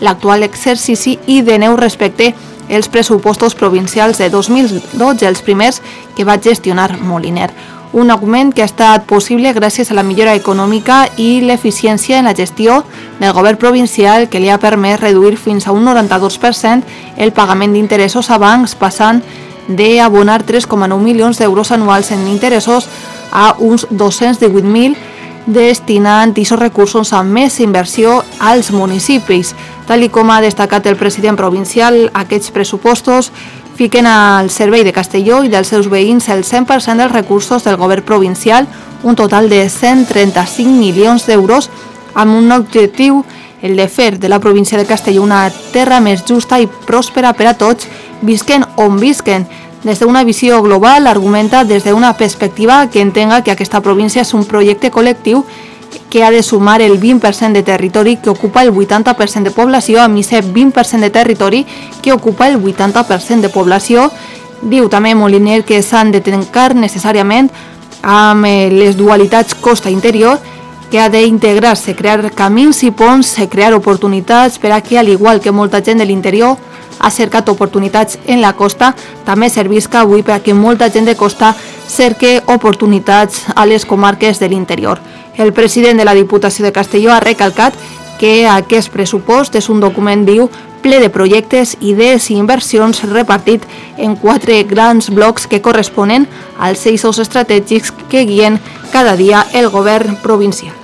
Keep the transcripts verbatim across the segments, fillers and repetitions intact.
l'actual exercici i de nou respecte els pressupostos provincials de dos mil dotze, els primers que va gestionar Moliner. Un augment que ha estat possible gràcies a la millora econòmica i l'eficiència en la gestió del govern provincial, que li ha permès reduir fins a un noranta-dos per cent el pagament d'interessos a bancs, passant d'abonar tres coma nou milions d'euros anuals en interessos a uns dos-cents divuit mil, destinant aquests recursos a més inversió als municipis. Tal com ha destacat el president provincial, aquests pressupostos fiquen al servei de Castelló i dels seus veïns el cent per cent dels recursos del govern provincial, un total de cent trenta-cinc milions d'euros, amb un objectiu, el de fer de la província de Castelló una terra més justa i pròspera per a tots, visquen on visquen. Des d'una visió global, argumenta des d'una perspectiva que entenga que aquesta província és un projecte col·lectiu que ha de sumar el vint per cent de territori que ocupa el vuitanta per cent de població amb aquest vint per cent de territori que ocupa el vuitanta per cent de població. Diu també Moliner que s'han de trencar necessàriament amb les dualitats costa-interior, que ha d'integrar-se, crear camins i ponts, crear oportunitats per a que, al igual que molta gent de l'interior ha cercat oportunitats en la costa, també servisca avui per a que molta gent de costa cerque oportunitats a les comarques de l'interior. El president de la Diputació de Castelló ha recalcat que aquest pressupost és un document viu ple de projectes, idees i inversions repartit en quatre grans blocs que corresponen als eixos estratègics que guien cada dia el govern provincial.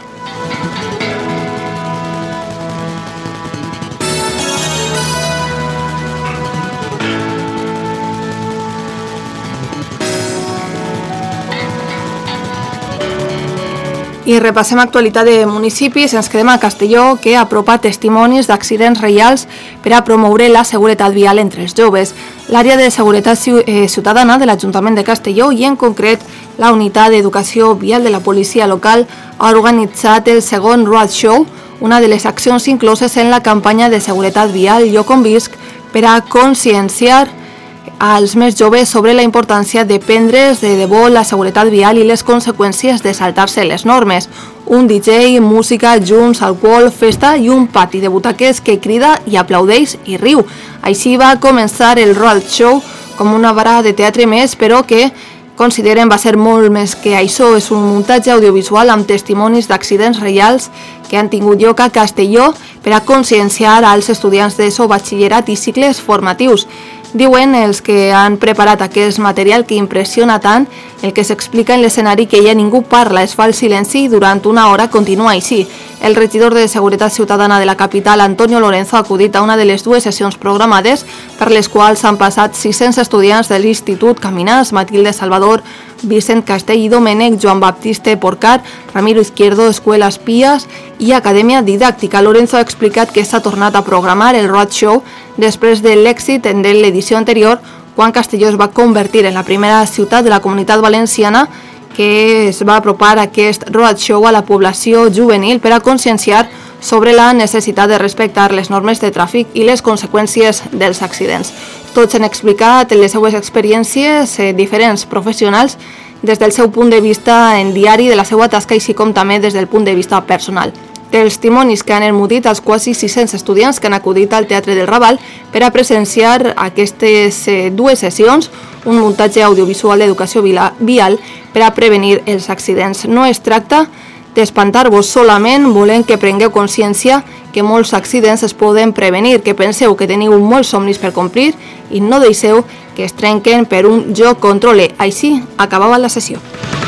I repassem actualitat de municipis. Ens quedem a Castelló, que apropa testimonis d'accidents reals per a promoure la seguretat vial entre els joves. L'àrea de seguretat ciutadana de l'Ajuntament de Castelló i, en concret, la unitat d'educació vial de la policia local ha organitzat el segon roadshow, una de les accions incloses en la campanya de seguretat vial Jo Convisc, per a conscienciar als més joves sobre la importància de prendre's de debò la seguretat vial i les conseqüències de saltar-se les normes. Un D J, música, junts, alcohol, festa i un pati de butaques que crida i aplaudeix i riu. Així va començar el roadshow com una vara de teatre més, però que consideren va ser molt més que això. És un muntatge audiovisual amb testimonis d'accidents reals que han tingut lloc a Castelló per a conscienciar als estudiants d'ESO, batxillerat i cicles formatius. Diuen els que han preparat aquest material que impressiona tant el que s'explica en l'escenari, que ja ningú parla, es fa el silenci i durant una hora continua així. El regidor de Seguretat Ciutadana de la capital, Antonio Lorenzo, ha acudit a una de les dues sessions programades per les quals han passat sis-cents estudiants de l'Institut Caminars, Matilde Salvador, Vicent Castell i Domènec, Joan Baptiste Porcar, Ramiro Izquierdo, Escuelas Pías i Acadèmia Didàctica. Lorenzo ha explicat que s'ha tornat a programar el roadshow després de l'èxit de l'edició anterior, quan Castelló es va convertir en la primera ciutat de la Comunitat Valenciana que es va apropar aquest roadshow a la població juvenil per a conscienciar sobre la necessitat de respectar les normes de tràfic i les conseqüències dels accidents. Tots han explicat les seues experiències eh, diferents professionals des del seu punt de vista en diari de la seva tasca, així com també des del punt de vista personal. Testimonis que han emmutit als quasi sis-cents estudiants que han acudit al Teatre del Raval per a presenciar aquestes eh, dues sessions, un muntatge audiovisual d'educació vial per a prevenir els accidents. No es tracta d'espantar-vos, solament volem que prengueu consciència que molts accidents es poden prevenir, que penseu que teniu molts somnis per complir i no deixeu que es trenquen per un jo controle. Així acabava la sessió.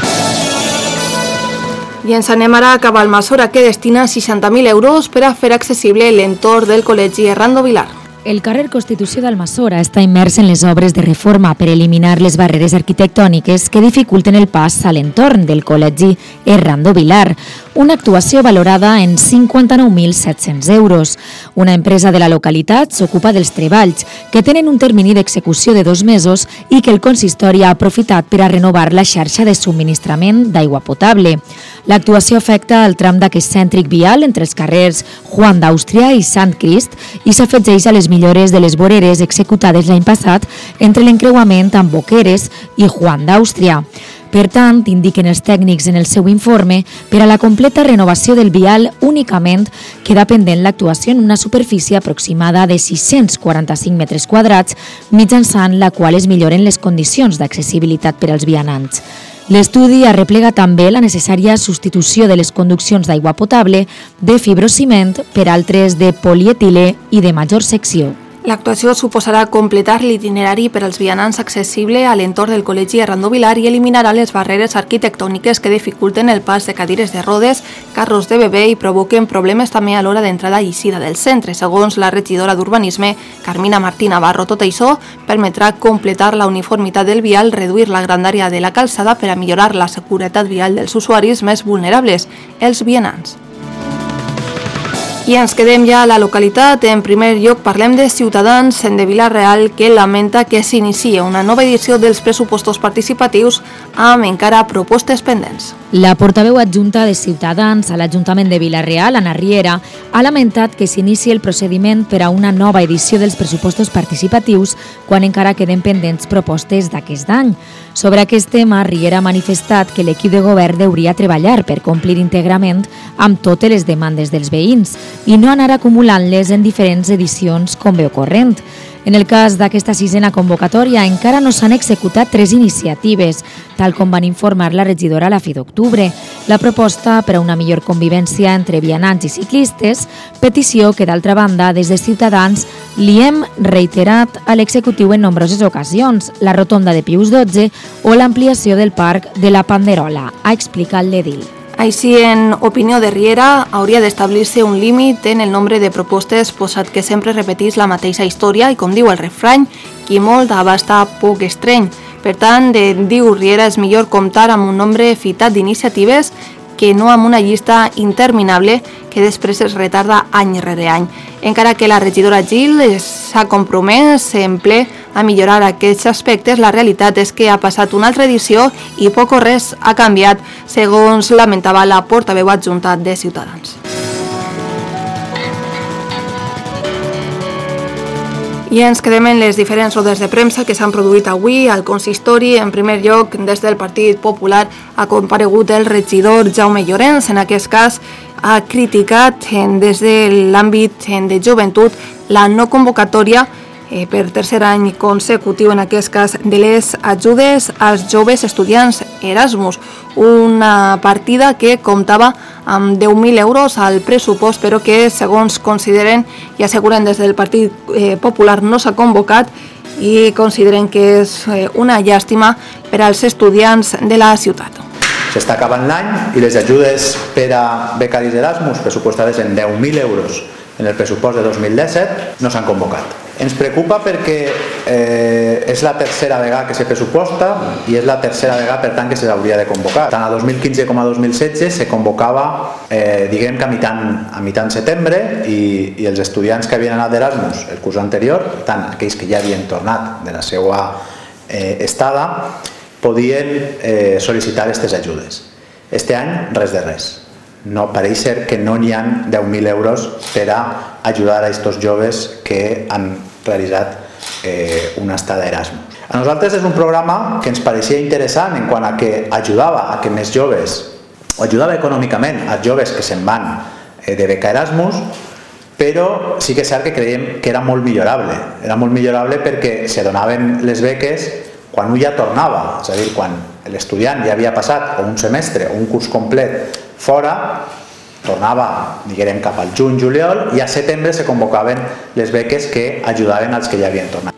I ens anem ara a Cavalmasora, que destina seixanta mil euros per a fer accessible l'entorn del Col·legi Errando Vilar. El carrer Constitució d'Almassora està immers en les obres de reforma per eliminar les barreres arquitectòniques que dificulten el pas a l'entorn del Col·legi Errando Vilar, una actuació valorada en cinquanta-nou mil set-cents euros. Una empresa de la localitat s'ocupa dels treballs, que tenen un termini d'execució de dos mesos i que el consistori ha aprofitat per a renovar la xarxa de subministrament d'aigua potable. L'actuació afecta el tram d'aquest cèntric vial entre els carrers Juan d'Àustria i Sant Crist i s'afegeix a les millores de les voreres executades l'any passat entre l'encreuament amb Boqueres i Juan d'Àustria. Per tant, indiquen els tècnics en el seu informe, per a la completa renovació del vial únicament queda pendent l'actuació en una superfície aproximada de sis-cents quaranta-cinc metres quadrats, mitjançant la qual es milloren les condicions d'accessibilitat per als vianants. L'estudi arreplega també la necessària substitució de les conduccions d'aigua potable de fibrociment per altres de polietilè i de major secció. L'actuació suposarà completar l'itinerari per als vianants accessible a l'entorn del Col·legi Errando Vilar i eliminarà les barreres arquitectòniques que dificulten el pas de cadires de rodes, carros de bebè i provoquen problemes també a l'hora d'entrada i eixida del centre. Segons la regidora d'Urbanisme, Carmina Martí Navarro, tot això permetrà completar la uniformitat del vial, reduir la grandària de la calçada per a millorar la seguretat vial dels usuaris més vulnerables, els vianants. I ens quedem ja a la localitat. En primer lloc parlem de Ciutadans de Vila-real, que lamenta que s'inicia una nova edició dels pressupostos participatius amb encara propostes pendents. La portaveu adjunta de Ciutadans a l'Ajuntament de Vila-real, Ana Riera, ha lamentat que s'inici el procediment per a una nova edició dels pressupostos participatius quan encara queden pendents propostes d'aquest any. Sobre aquest tema, Riera ha manifestat que l'equip de govern hauria treballar per complir íntegrament amb totes les demandes dels veïns i no anar acumulant-les en diferents edicions com ve ocorrent. En el cas d'aquesta sisena convocatòria encara no s'han executat tres iniciatives, tal com van informar la regidora a la fi d'octubre. La proposta per a una millor convivència entre vianants i ciclistes, petició que d'altra banda des de Ciutadans li hem reiterat a l'executiu en nombroses ocasions, la rotonda de Pius dotze o l'ampliació del parc de la Panderola, ha explicat l'edil. Així, en opinió de Riera, hauria d'establir-se un límit en el nombre de propostes, posat que sempre repetís la mateixa història i, com diu el refrany, qui molt abasta poc estreny. Per tant, de, diu Riera, és millor comptar amb un nombre fitat d'iniciatives que no amb una llista interminable que després es retarda any rere any. Encara que la regidora Gil s'ha compromès en ple a millorar aquests aspectes, la realitat és que ha passat una altra edició i poc o res ha canviat, segons lamentava la portaveu adjunta de Ciutadans. I ens quedem en les diferents rodes de premsa que s'han produït avui al consistori. En primer lloc, des del Partit Popular ha comparegut el regidor Jaume Llorens. En aquest cas, ha criticat des de l'àmbit de joventut la no convocatòria eh, per tercer any consecutiu, en aquest cas, de les ajudes als joves estudiants Erasmus, una partida que comptava amb deu mil euros al pressupost, però que, segons consideren i asseguren des del Partit eh, Popular, no s'ha convocat i consideren que és eh, una llàstima per als estudiants de la ciutat. S'està acabant l'any i les ajudes per a becaris Erasmus, pressupostades en deu mil euros en el pressupost de dos mil disset, no s'han convocat. Ens preocupa perquè eh, és la tercera vegada que se pressuposta i és la tercera vegada, per tant, que se s'hauria de convocar. Tant a dos mil quinze com a dos mil setze se convocava, eh, diguem que a mitjan, a mitjan setembre i, i els estudiants que havien anat d'Erasmus el curs anterior, tant aquells que ja havien tornat de la seva eh, estada, podien eh, sol·licitar aquestes ajudes. Este any, res de res. No pareix ser que no n'hi ha deu mil euros per a ajudar a aquests joves que han realitzat eh, una estada Erasmus. A nosaltres és un programa que ens pareixia interessant en quant a que ajudava a que més joves, o ajudava econòmicament als joves que se'n van eh, de beca Erasmus, però sí que és cert que creiem que era molt millorable. Era molt millorable perquè se donaven les beques quan un ja tornava, és a dir, quan l'estudiant ja havia passat o un semestre o un curs complet fora, tornava, diguem, cap al juny-juliol i a setembre se convocaven les beques que ajudaven als que ja havien tornat.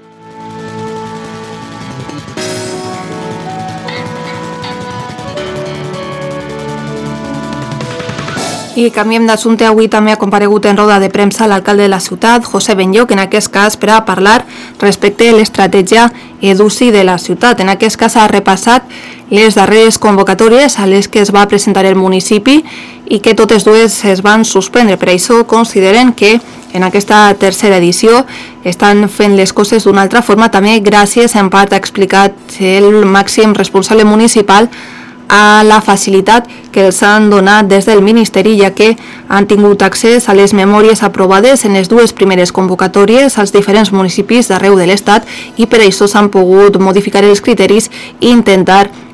I canviem d'assumpte. Avui també ha comparegut en roda de premsa l'alcalde de la ciutat, José Benlloc, en aquest cas per a parlar respecte a l'estratègia EduSI de la ciutat. En aquest cas ha repassat les darreres convocatòries a les que es va presentar el municipi i que totes dues es van suspendre. Per això consideren que en aquesta tercera edició estan fent les coses d'una altra forma, també gràcies, en part, ha explicat el màxim responsable municipal, a la facilitat que els han donat des del Ministeri, ja que han tingut accés a les memòries aprovades en les dues primeres convocatòries als diferents municipis d'arreu de l'Estat i per això s'han pogut modificar els criteris i intentar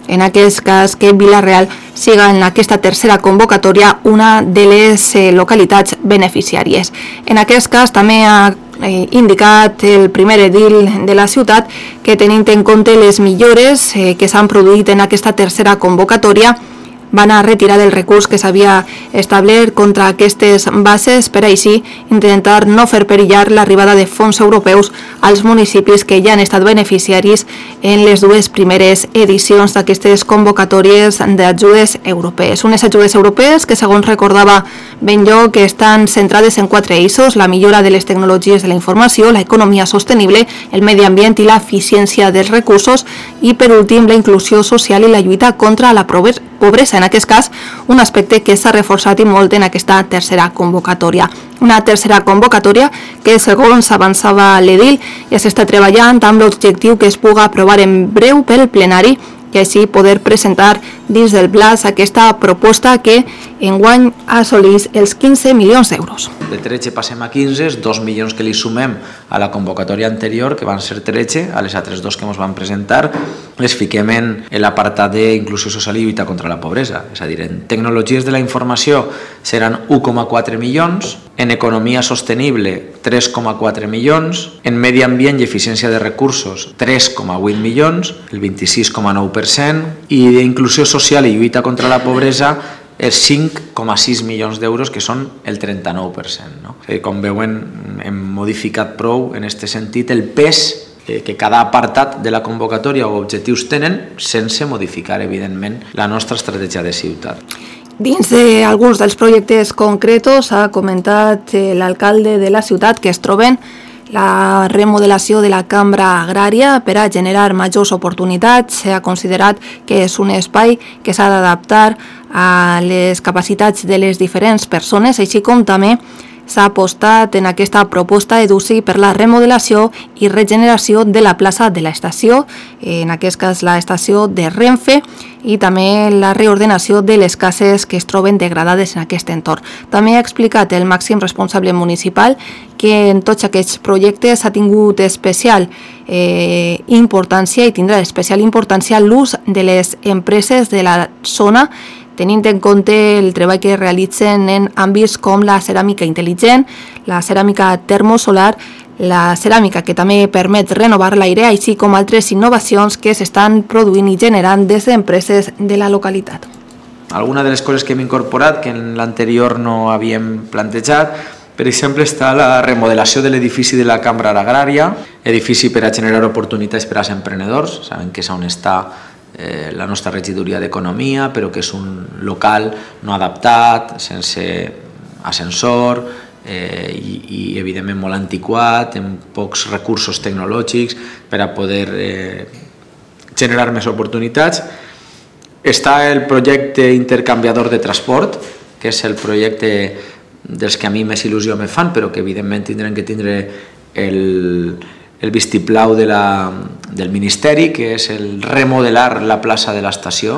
en aquest cas que Vila-real siga en aquesta tercera convocatòria una de les eh, localitats beneficiàries. En aquest cas també ha eh, indicat el primer edil de la ciutat que tenint en compte les millores eh, que s'han produït en aquesta tercera convocatòria van a retirar el recurs que s'havia establert contra aquestes bases per així intentar no fer perillar l'arribada de fons europeus als municipis que ja han estat beneficiaris en les dues primeres edicions d'aquestes convocatòries d'ajudes europees. Unes ajudes europees que, segons recordava Benlloc, que estan centrades en quatre eixos: la millora de les tecnologies de la informació, la economia sostenible, el medi ambient i l'eficiència dels recursos i, per últim, la inclusió social i la lluita contra la pobresa. En aquest cas, un aspecte que s'ha reforçat i molt en aquesta tercera convocatòria. Una tercera convocatòria que, segons avançava l'edil, ja s'està treballant amb l'objectiu que es puga aprovar en breu pel plenari i així poder presentar dins del plaç aquesta proposta que enguany assolís els quinze milions d'euros. De tretze passem a quinze, els dos milions que li sumem a la convocatòria anterior, que van ser tretze, a les altres dos que ens van presentar, les fiquem en l'apartat d'inclusió social i lluita contra la pobresa. És a dir, en tecnologies de la informació seran u coma quatre milions, en economia sostenible tres coma quatre milions, en medi ambient i eficiència de recursos tres coma vuit milions, el vint-i-sis coma nou per cent, i d'inclusió social i lluita contra la pobresa els cinc coma sis milions d'euros, que són el trenta-nou per cent. No? Com veuen, hem modificat prou en aquest sentit el pes que cada apartat de la convocatòria o objectius tenen sense modificar, evidentment, la nostra estratègia de ciutat. Dins d'alguns dels projectes concretos ha comentat l'alcalde de la ciutat que es troben la remodelació de la cambra agrària per a generar majors oportunitats. S'ha considerat que és un espai que s'ha d'adaptar a les capacitats de les diferents persones, així com també s'ha apostat en aquesta proposta EDUSI per la remodelació i regeneració de la plaça de l'estació, en aquest cas l'estació de Renfe, i també la reordenació de les cases que es troben degradades en aquest entorn. També ha explicat el màxim responsable municipal que en tots aquests projectes ha tingut especial eh, importància i tindrà especial importància l'ús de les empreses de la zona, tenint en compte el treball que realitzen en àmbits com la ceràmica intel·ligent, la ceràmica termosolar, la ceràmica que també permet renovar l'aire, així com altres innovacions que s'estan produint i generant des d'empreses de la localitat. Alguna de les coses que hem incorporat que en l'anterior no havíem plantejat, per exemple, està la remodelació de l'edifici de la Cambra Agrària, edifici per a generar oportunitats per als emprenedors. Saben que és on està Eh, la nostra regidoria d'Economia, però que és un local no adaptat, sense ascensor eh, i, i evidentment molt antiquat, amb pocs recursos tecnològics per a poder eh, generar més oportunitats. Està el projecte intercanviador de transport, que és el projecte dels que a mi més il·lusió me fan, però que evidentment tindrem que tindre el el vistiplau de la, del Ministeri, que és el remodelar la plaça de l'estació,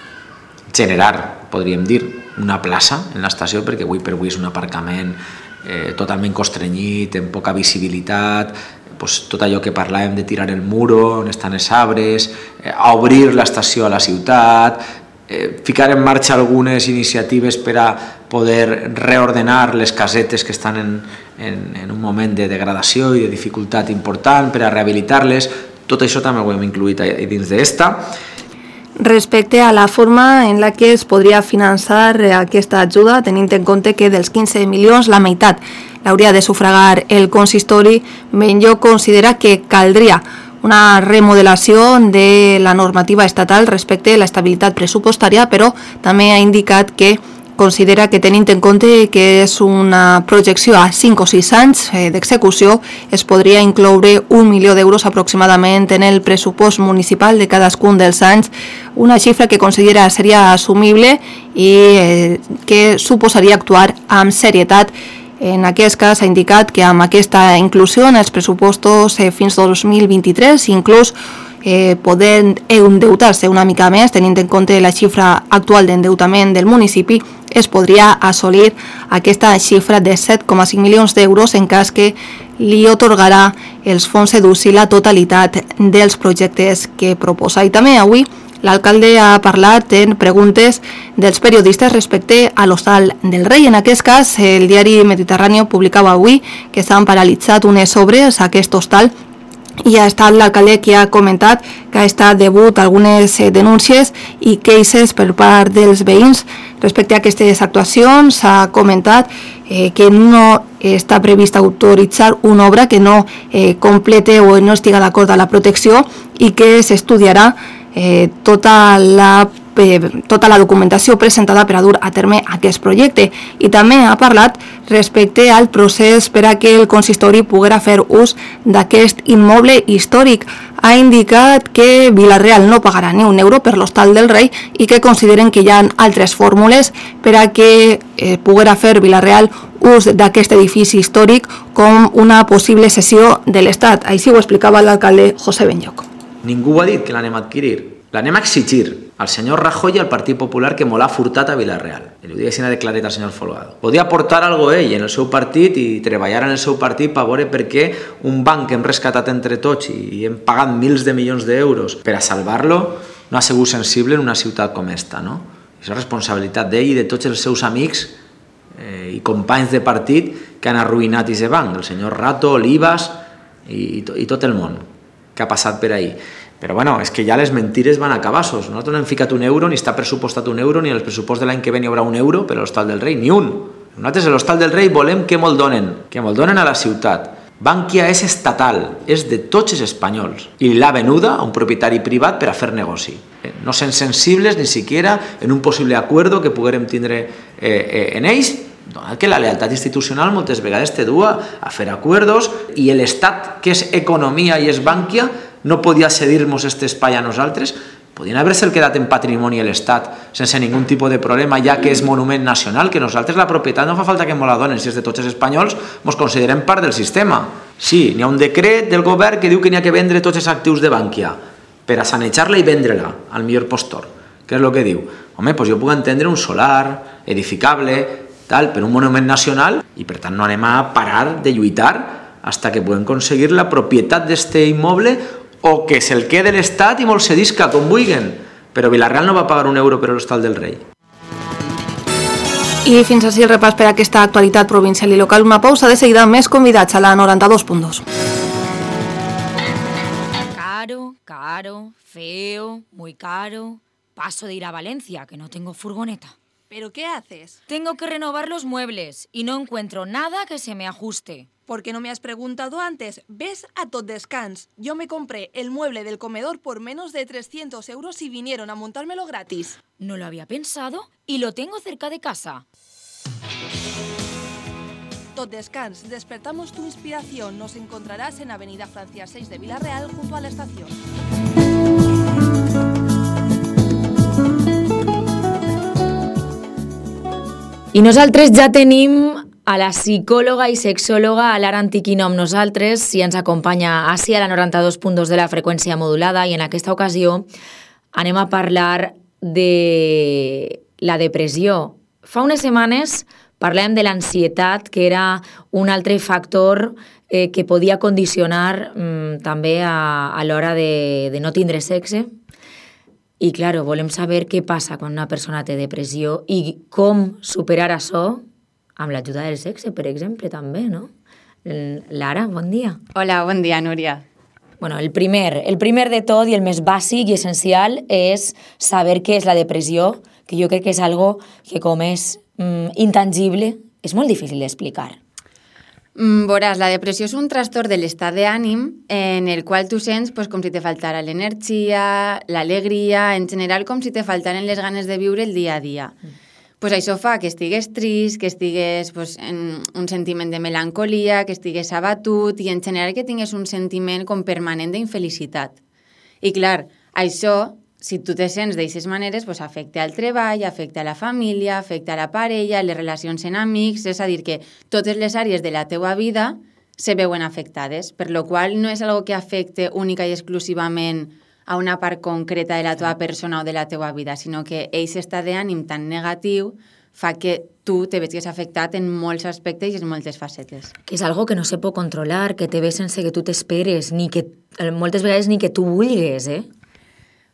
generar, podríem dir, una plaça en l'estació, perquè avui per avui és un aparcament eh, totalment constrenyit, amb poca visibilitat, pues, tot allò que parlàvem de tirar el muro, on estan els arbres, eh, a obrir l'estació a la ciutat, eh, ficar en marxa algunes iniciatives per a poder reordenar les casetes que estan en, en, en un moment de degradació i de dificultat important per a rehabilitar-les. Tot això també ho hem incluït dins d'esta. Respecte a la forma en la que es podria finançar aquesta ajuda, tenint en compte que dels quinze milions la meitat l'hauria de sufragar el consistori, Benlloc considera que caldria una remodelació de la normativa estatal respecte a l'estabilitat pressupostària, però també ha indicat que considera que, tenint en compte que és una projecció a cinc o sis anys d'execució, es podria incloure un milió d'euros aproximadament en el pressupost municipal de cadascun dels anys, una xifra que considera seria assumible i que suposaria actuar amb serietat. En aquest cas ha indicat que amb aquesta inclusió en els pressupostos fins al dos mil vint-i-tres, inclús eh, poder endeutar-se una mica més, tenint en compte la xifra actual d'endeutament del municipi, es podria assolir aquesta xifra de set coma cinc milions d'euros en cas que li otorgarà els fons EDUSI la totalitat dels projectes que proposa. I també avui l'alcalde ha parlat en preguntes dels periodistes respecte a l'Hostal del Rei. En aquest cas, el diari Mediterrani publicava avui que s'han paralitzat unes obres a aquest hostal i ha estat l'alcalde qui ha comentat que ha estat debut algunes denúncies i queixes per part dels veïns respecte a aquestes actuacions. S'ha comentat eh, que no està previst autoritzar una obra que no eh, complete o no estiga d'acord amb la protecció i que s'estudiarà eh, tota la tota la documentació presentada per a dur a terme aquest projecte. I també ha parlat respecte al procés per a que el consistori poguera fer ús d'aquest immoble històric. Ha indicat que Vila-real no pagarà ni un euro per l'Hostal del Rei i que consideren que hi ha altres fórmules per a que eh, poguera fer Vila-real ús d'aquest edifici històric com una possible cessió de l'Estat. Així ho explicava l'alcalde José Benlloc. Ningú ha dit que l'anem a adquirir. L'anem a exigir al senyor Rajoy i al Partit Popular que molt ha furtat a Vila-real. I ho diguessin a declarat al senyor Folgado. Podia aportar algo ell en el seu partit i treballar en el seu partit per veure per què un banc que hem rescatat entre tots i hem pagat mils de milions d'euros per a salvar-lo no ha sigut sensible en una ciutat com esta, no? És la responsabilitat d'ell i de tots els seus amics eh, i companys de partit que han arruïnat aquest banc, el senyor Rato, l'Ibas i, i, to, i tot el món que ha passat per ahí. Però bueno, és que ja les mentires van a cabassos. Nosaltres no hem ficat un euro, ni està pressupostat un euro, ni en el pressupost de l'any que ve n'hi haurà un euro per a l'Hostal del Rei, ni un. Nosaltres a l'Hostal del Rei volem que me'l donen, que me'l donen a la ciutat. Bankia és estatal, és de tots els espanyols. I l'ha venuda a un propietari privat per a fer negoci. No sent sensibles ni siquiera en un possible acuerdo que poguérem tindre eh, eh, en ells, donat que la lealtat institucional moltes vegades te dua a fer acuerdos i l'Estat, que és economia i és Bankia, no podia cedir-nos aquest espai a nosaltres, podien haver-se'l quedat en patrimoni a l'Estat sense ningun tipus de problema, ja que és monument nacional, que nosaltres la propietat no fa falta que ens la donen, si és de tots els espanyols, ens considerem part del sistema. Sí, n'hi ha un decret del govern que diu que n'hi ha que vendre tots els actius de Bankia per a sanejar-la i vendre-la al millor postor. Què és el que diu? Home, doncs jo puc entendre un solar, edificable, tal, per un monument nacional, i per tant no anem a parar de lluitar hasta que puguem aconseguir la propietat d'este immoble o que se'l quede l'Estat i me'l cedisca, com vulguin. Però Vila-real no va pagar un euro per a l'Hostal del Rei. I fins així el repàs per a aquesta actualitat provincial i local. Una pausa, de seguida més convidats a la noranta-dos punt dos. Caro, caro, feo, muy caro. Paso de ir a Valencia, que no tengo furgoneta. ¿Pero qué haces? Tengo que renovar los muebles y no encuentro nada que se me ajuste. ¿Por qué no me has preguntado antes? Ves a Tot Descans. Yo me compré el mueble del comedor por menos de trescientos euros y vinieron a montármelo gratis. No lo había pensado y lo tengo cerca de casa. Tot Descans, despertamos tu inspiración. Nos encontrarás en Avenida Francia seis de Vila-real junto a la estación. I nosaltres ja tenim a la psicòloga i sexòloga Lara Antiquino amb nosaltres, si ens acompanya així a la noranta-dos punt dos de la freqüència modulada, i en aquesta ocasió anem a parlar de la depressió. Fa unes setmanes parlem de l'ansietat, que era un altre factor eh, que podia condicionar mm, també a, a l'hora de, de no tindre sexe. I, claro, volem saber què passa quan una persona té depressió i com superar això amb l'ajuda del sexe, per exemple, també, no? Lara, bon dia. Hola, bon dia, Núria. Bueno, el primer, el primer de tot i el més bàsic i essencial és saber què és la depressió, que jo crec que és algo que com és mm, intangible, és molt difícil d'explicar. Mm, veuràs, la depressió és un trastorn de l'estat d'ànim en el qual tu sents pues, com si te faltara l'energia, l'alegria, en general com si te faltaren les ganes de viure el dia a dia. Mm. Pues això fa que estigues trist, que estigues pues, en un sentiment de melancolia, que estigues abatut i en general que tingues un sentiment com permanent d'infelicitat. I clar, això, si tu te sents d'aquestes maneres, pues, afecta al treball, afecta a la família, afecta a la parella, les relacions en amics, és a dir, que totes les àrees de la teua vida se veuen afectades, per lo qual no és algo que afecte única i exclusivament a una part concreta de la teva persona o de la teva vida, sinó que aquest estat d'ànim tan negatiu fa que tu te veig afectat en molts aspectes i en moltes facetes. Que és algo que no se pot controlar, que te ve sense que tu t'esperes, ni que moltes vegades ni que tu vulguis, eh?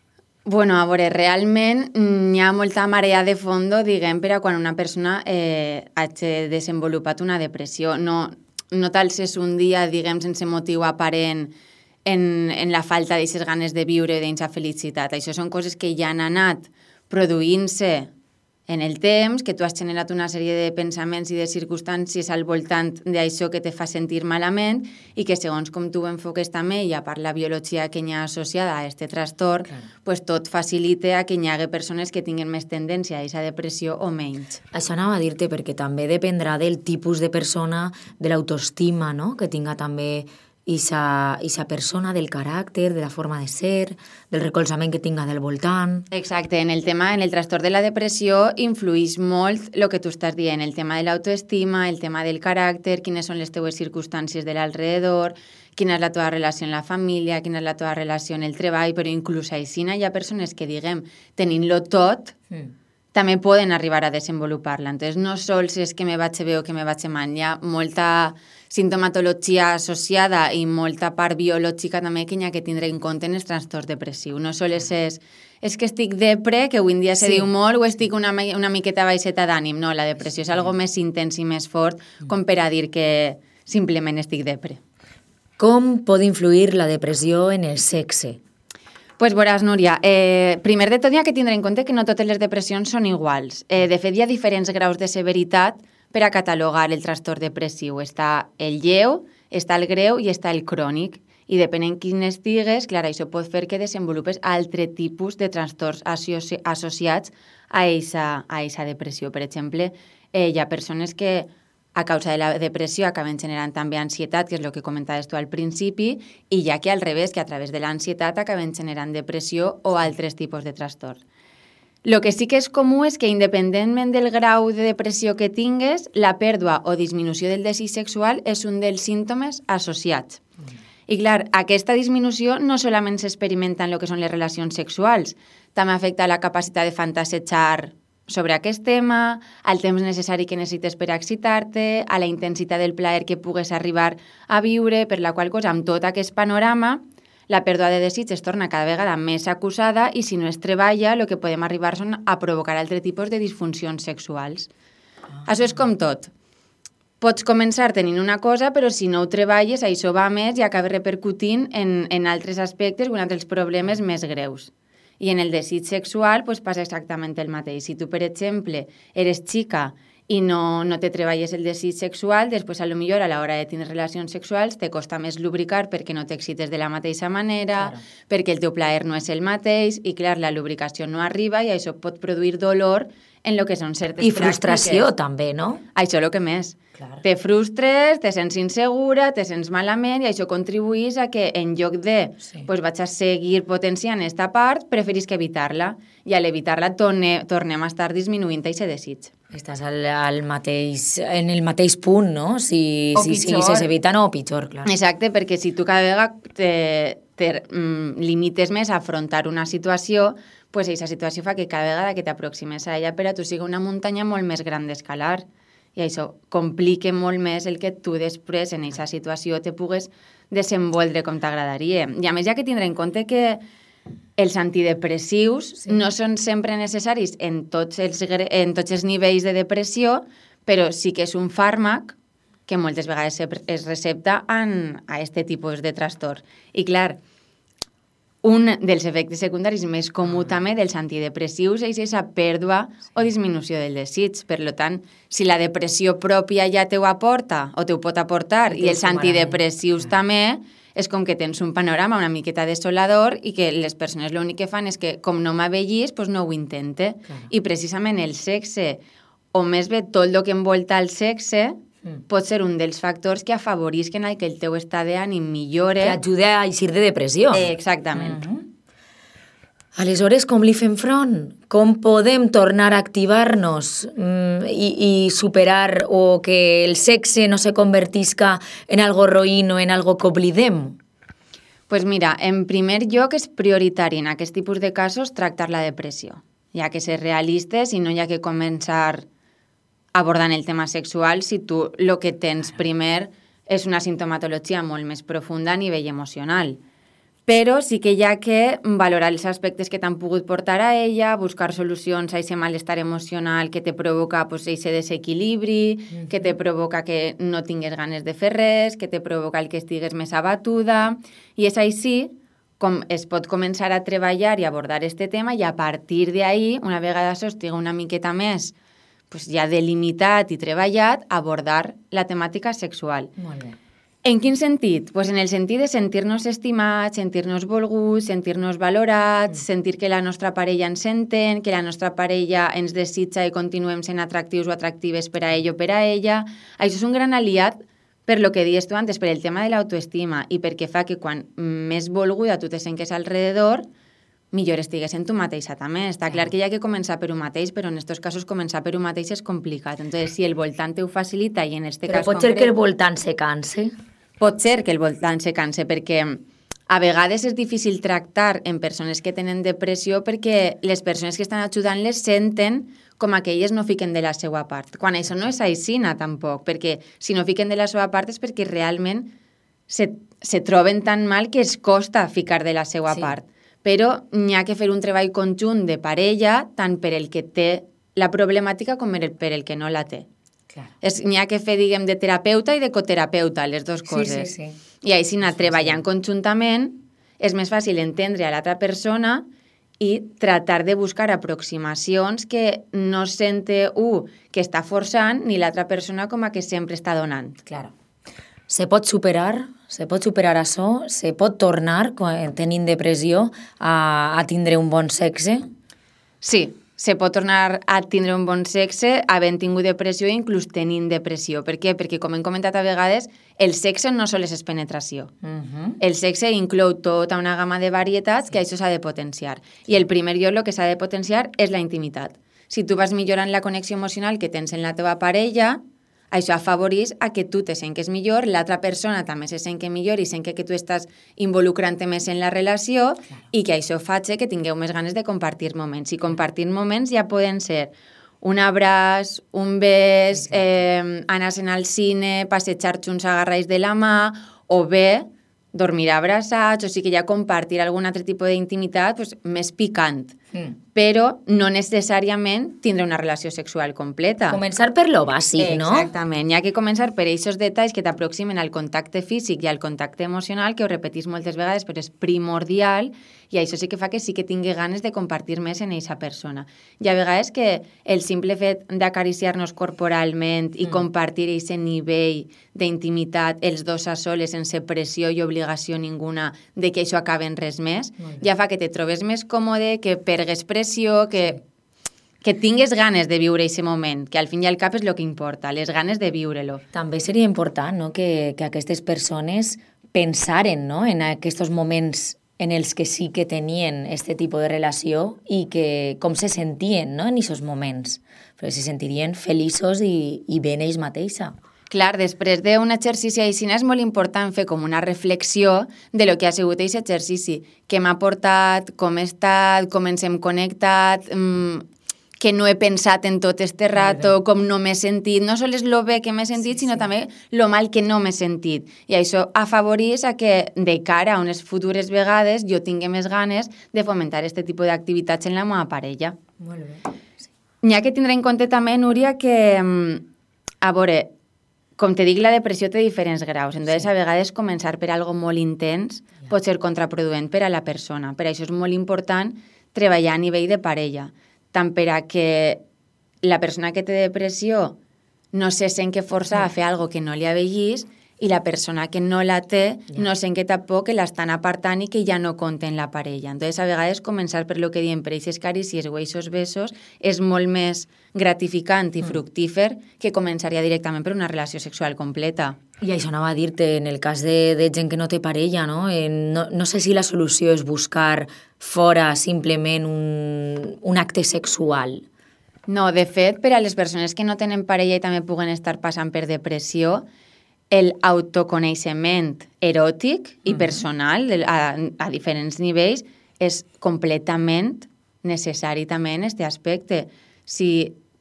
Bueno, a veure, realment hi ha molta marea de fondo, diguem, per a quan una persona eh, hagi desenvolupat una depressió. No, no tal és un dia, diguem, sense motiu aparent en, en la falta d'aquestes ganes de viure i d'aquesta felicitat. Això són coses que ja han anat produint-se en el temps, que tu has generat una sèrie de pensaments i de circumstàncies al voltant d'això que te fa sentir malament i que segons com tu ho enfoques també i a part la biologia que hi ha associada a aquest trastorn, claro, pues tot facilita a que hi hagi persones que tinguin més tendència a aquesta depressió o menys. Això anava a dir-te perquè també dependrà del tipus de persona, de l'autoestima, no?, que tinga també Isa, isa persona, del caràcter, de la forma de ser, del recolzament que tinga del voltant. Exacte, en el tema, en el trastorn de la depressió influïx molt el que tu estàs dient, el tema de l'autoestima, el tema del caràcter, quines són les teues circumstàncies de l'alrededor, quina és la teva relació en la família, quina és la teva relació en el treball, però inclús així hi ha persones que, diguem, tenint-lo tot, mm. també poden arribar a desenvolupar-la. Entonces, no sols és que me vaig bé o que me vaig mal, hi ha molta sintomatologia associada i molta part biològica també que hi ha que tindre en compte en els trastorns depressius. No sols és, és que estic depre, que avui en dia se sí. diu molt, o estic una, una miqueta baixeta d'ànim. No, la depressió és algo més intens i més fort com per a dir que simplement estic depre. Com pot influir la depressió en el sexe? Pues veuràs, Núria, eh, primer de tot hi ha que tindre en compte que no totes les depressions són iguals. Eh, de fet, hi ha diferents graus de severitat per a catalogar el trastorn depressiu. Està el lleu, està el greu i està el crònic. I depenent quin estigues, clar, això pot fer que desenvolupes altre tipus de trastorns associ associats a aquesta depressió. Per exemple, eh, hi ha persones que a causa de la depressió acaben generant també ansietat, que és el que comentaves tu al principi, i ja que al revés, que a través de l'ansietat acaben generant depressió o altres tipus de trastorn. El que sí que és comú és que, independentment del grau de depressió que tingues, la pèrdua o disminució del desig sexual és un dels símptomes associats. Mm. I, clar, aquesta disminució no solament s'experimenta en el que són les relacions sexuals, també afecta la capacitat de fantasejar sobre aquest tema, al temps necessari que necessites per a excitar-te, a la intensitat del plaer que pugues arribar a viure, per la qual cosa, amb tot aquest panorama, la pèrdua de desig es torna cada vegada més acusada i si no es treballa, el que podem arribar són a provocar altre tipus de disfuncions sexuals. Ah. Això és com tot. Pots començar tenint una cosa, però si no ho treballes, això va més i acaba repercutint en, en altres aspectes o en altres problemes més greus. I en el desig sexual pues, passa exactament el mateix. Si tu, per exemple, eres xica i no, no te treballes el desig sexual, després a lo millor a l'hora de tenir relacions sexuals te costa més lubricar perquè no t'excites de la mateixa manera, claro, perquè el teu plaer no és el mateix i, clar, la lubricació no arriba i això pot produir dolor en el que són certes I frustració pràctiques. També, no? Això és el que més. Claro. Te frustres, te sents insegura, te sents malament i això contribuís a que en lloc de sí. pues, vaig a seguir potenciant aquesta part, preferís que evitar-la. I al evitar-la torne, tornem a estar disminuint aquest desig. Estàs al, al mateix, en el mateix punt, no? Si, si, si s'evita, no, o pitjor, clar. Exacte, perquè si tu cada vegada te, te mm, limites més a afrontar una situació, pues aquesta situació fa que cada vegada que t'aproximes a ella per a tu sigui una muntanya molt més gran d'escalar. I això complica molt més el que tu després en aquesta situació te pugues desenvolure com t'agradaria. I a més, ja que tindré en compte que els antidepressius sí. no són sempre necessaris en tots, els, en tots els nivells de depressió, però sí que és un fàrmac que moltes vegades es recepta en, a aquest tipus de trastorn. I clar, un dels efectes secundaris més comú ah. també dels antidepressius és aquesta pèrdua sí. o disminució del desig. Per tant, si la depressió pròpia ja te ho aporta o te ho pot aportar i, i els antidepressius ah. també, és com que tens un panorama una miqueta desolador i que les persones l'únic que fan és que, com no m'avellís, doncs no ho intente. Claro. I precisament el sexe, o més bé tot el que envolta el sexe, mm. pot ser un dels factors que afavorisquen el que el teu estat d'ànim millore. Que ajuda a eixir de depressió. Eh, exactament. Mm-hmm. Aleshores, com li fem front? Com podem tornar a activar-nos mm, i, i superar o que el sexe no se convertisca en algo roïn o en algo que oblidem? Pues mira, en primer lloc és prioritari en aquest tipus de casos tractar la depressió. Hi ha que ser realistes i no hi ha que començar abordant el tema sexual si tu el que tens primer és una sintomatologia molt més profunda a nivell emocional. però sí que hi ha que valorar els aspectes que t'han pogut portar a ella, buscar solucions a aquest malestar emocional que te provoca pues, aquest desequilibri, mm-hmm. que te provoca que no tingues ganes de fer res, que te provoca el que estigues més abatuda, i és així com es pot començar a treballar i abordar aquest tema, i a partir d'ahí, una vegada això estigui una miqueta més pues, ja delimitat i treballat, abordar la temàtica sexual. Molt bé. En quin sentit? Pues en el sentit de sentir-nos estimats, sentir-nos volguts, sentir-nos valorats, mm. sentir que la nostra parella ens entén, que la nostra parella ens desitja i continuem sent atractius o atractives per a ell o per a ella. Això és un gran aliat per lo que dius tu antes, per el tema de l'autoestima i perquè fa que quan més volguda tu te sentes alrededor, millor estigues en tu mateixa també. Està clar que hi ha que començar per un mateix, però en aquests casos començar per un mateix és complicat. Entonces, si el voltant ho facilita i en este però cas pot ser concret, que el voltant se canse. Pot ser que el voltant se canse, perquè a vegades és difícil tractar en persones que tenen depressió perquè les persones que estan ajudant-les senten com a que elles no fiquen de la seva part. Quan això no és aixina, tampoc, perquè si no fiquen de la seva part és perquè realment se, se troben tan mal que es costa ficar de la seva sí. part. Però n'hi ha que fer un treball conjunt de parella, tant per el que té la problemàtica com per el que no la té. N'hi ha que fer, diguem, de terapeuta i de coterapeuta, les dues coses. Sí, sí, sí. I així anar treballant conjuntament és més fàcil entendre a l'altra persona i tratar de buscar aproximacions que no sente un que està forçant ni l'altra persona com a que sempre està donant. Claro. Se pot superar, se pot superar això, se pot tornar, tenint depressió, a, a tindre un bon sexe? Sí, se pot tornar a tindre un bon sexe havent tingut depressió i inclús tenint depressió. Per què? Perquè, com hem comentat a vegades, el sexe no sols és penetració. Uh-huh. El sexe inclou tota una gamma de varietats que això s'ha de potenciar. I el primer lloc el que s'ha de potenciar és la intimitat. Si tu vas millorant la connexió emocional que tens en la teva parella, això afavoreix a que tu te senques millor, l'altra persona també se senque millor i senque que tu estàs involucrant-te més en la relació claro. I que això faci que tingueu més ganes de compartir moments. I compartir moments ja poden ser un abraç, un bes, eh, anar-se'n al cine, passejar junts agarrats de la mà, o bé dormir abraçats, o sigui que ja compartir algun altre tipus d'intimitat pues, més picant. Mm. Però no necessàriament tindre una relació sexual completa. Començar per lo bàsic, no? Exactament. Hi ha que començar per aquests detalls que t'aproximen al contacte físic i al contacte emocional, que ho repetís moltes vegades, però és primordial, i això sí que fa que sí que tingui ganes de compartir més en aquesta persona. I a vegades que el simple fet d'acariciar-nos corporalment i mm. compartir aquest nivell d'intimitat, els dos a soles, sense pressió i obligació ninguna de que això acabe en res més, ja fa que te trobes més còmode, que pergues pressió, que, que tingues ganes de viure aquest moment, que al fin i al cap és el que importa, les ganes de viure-lo. També seria important, no?, que, que aquestes persones pensaren, no?, en aquests moments en els que sí que tenien aquest tipus de relació i que com se sentien, no?, en aquests moments. Però se sentirien feliços i, i ben ells mateixa. Clar, després d'un exercici així és molt important fer com una reflexió de lo que ha sigut aquest exercici, què m'ha portat, com he estat, com ens hem connectat, mmm, que no he pensat en tot este rato, com no m'he sentit, no sols lo bé que m'he sentit, sí, sinó sí. també lo mal que no m'he sentit. I això afavoreix a que de cara a unes futures vegades jo tingui més ganes de fomentar aquest tipus d'activitats en la meva parella. Molt bé. Sí. N'hi ha que tindre en compte també, Núria, que, a veure, com te dic, la depressió té diferents graus. Entonces, sí. a vegades, començar per algo molt intens ja. pot ser contraproduent per a la persona. Per això és molt important treballar a nivell de parella. Tant per a que la persona que té depressió no se sent que força sí. a fer algo que no li aveguís i la persona que no la té ja. no sent que tampoc que l'estan apartant i que ja no compta en la parella. Entonces, a vegades, començar per lo que diem, per aquestes carícies o aquests besos, és molt més gratificant i fructífer que començaria directament per una relació sexual completa. I això anava a dir-te, en el cas de, de gent que no té parella, no? Eh, no, no sé si la solució és buscar fora simplement un, un acte sexual. No, de fet, per a les persones que no tenen parella i també puguen estar passant per depressió, el autoconeixement eròtic i personal a, a diferents nivells és completament necessari també en aquest aspecte. Si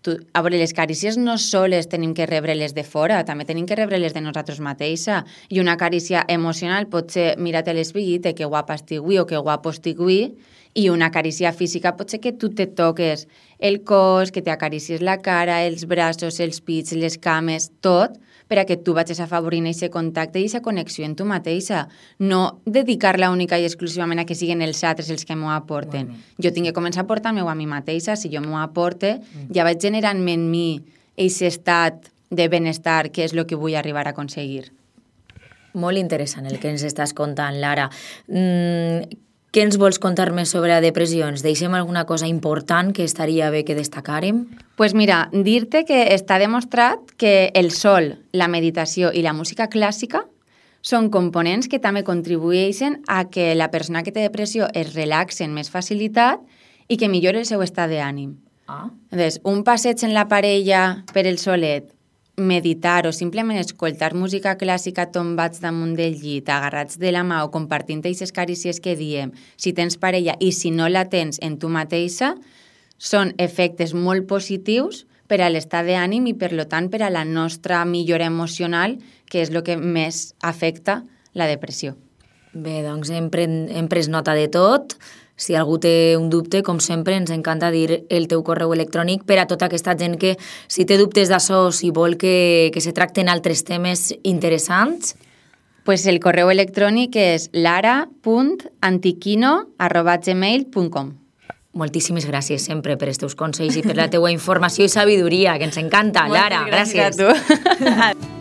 tu, a veure, les carícies no soles tenim que rebre-les de fora, també tenim que rebre-les de nosaltres mateixa. I una carícia emocional pot ser mira-te l'espill i te que guapa estic avui o que guapo estic avui, i una carícia física pot ser que tu te toques el cos, que t'acaricies la cara, els braços, els pits, les cames, tot, per a que tu vagis afavorint aquest contacte i aquesta connexió en tu mateixa. No dedicar-la única i exclusivament a que siguin els altres els que m'ho aporten. Bueno. Jo tinc que començar a aportar-me-ho a mi mateixa. Si jo m'ho aporte, mm. ja vaig generant-me en mi aquest estat de benestar que és el que vull arribar a aconseguir. Molt interessant el que ens estàs contant, Lara. Mm, què ens vols contar més sobre la depressió? Ens deixem alguna cosa important que estaria bé que destacàrem? Pues mira, dir-te que està demostrat que el sol, la meditació i la música clàssica són components que també contribueixen a que la persona que té depressió es relaxi amb més facilitat i que millori el seu estat d'ànim. Ah. Entonces, un passeig en la parella per el solet, meditar o simplement escoltar música clàssica tombats damunt del llit, agarrats de la mà o compartint aquestes carícies que diem, si tens parella i si no la tens en tu mateixa, són efectes molt positius per a l'estat d'ànim i, per tant, per a la nostra millora emocional, que és el que més afecta la depressió. Bé, doncs hem, pren, hem pres nota de tot. Si algú té un dubte, com sempre, ens encanta dir el teu correu electrònic per a tota aquesta gent que, si té dubtes d'això, si vol que, que se tracten altres temes interessants. Pues el correu electrònic és lara punt antiquino arroba gmail punt com. Moltíssimes gràcies sempre per els teus consells i per la teua informació i sabidoria, que ens encanta, Lara. Gràcies. Gràcies a tu.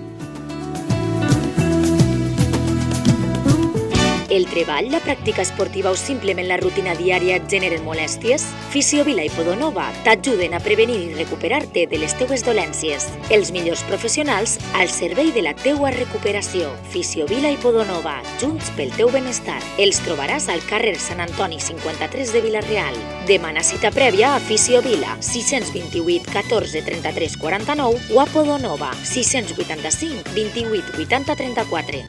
El treball, la pràctica esportiva o simplement la rutina diària et generen molèsties? Fisiovila i Podonova t'ajuden a prevenir i recuperar-te de les teues dolències. Els millors professionals al servei de la teua recuperació. Fisiovila i Podonova, junts pel teu benestar. Els trobaràs al carrer Sant Antoni cinquanta-tres de Vila-real. Demana cita prèvia a Fisiovila, sis dos vuit catorze trenta-tres quaranta-nou o a Podonova, sis vuitanta-cinc vint-i-vuit vuitanta trenta-quatre.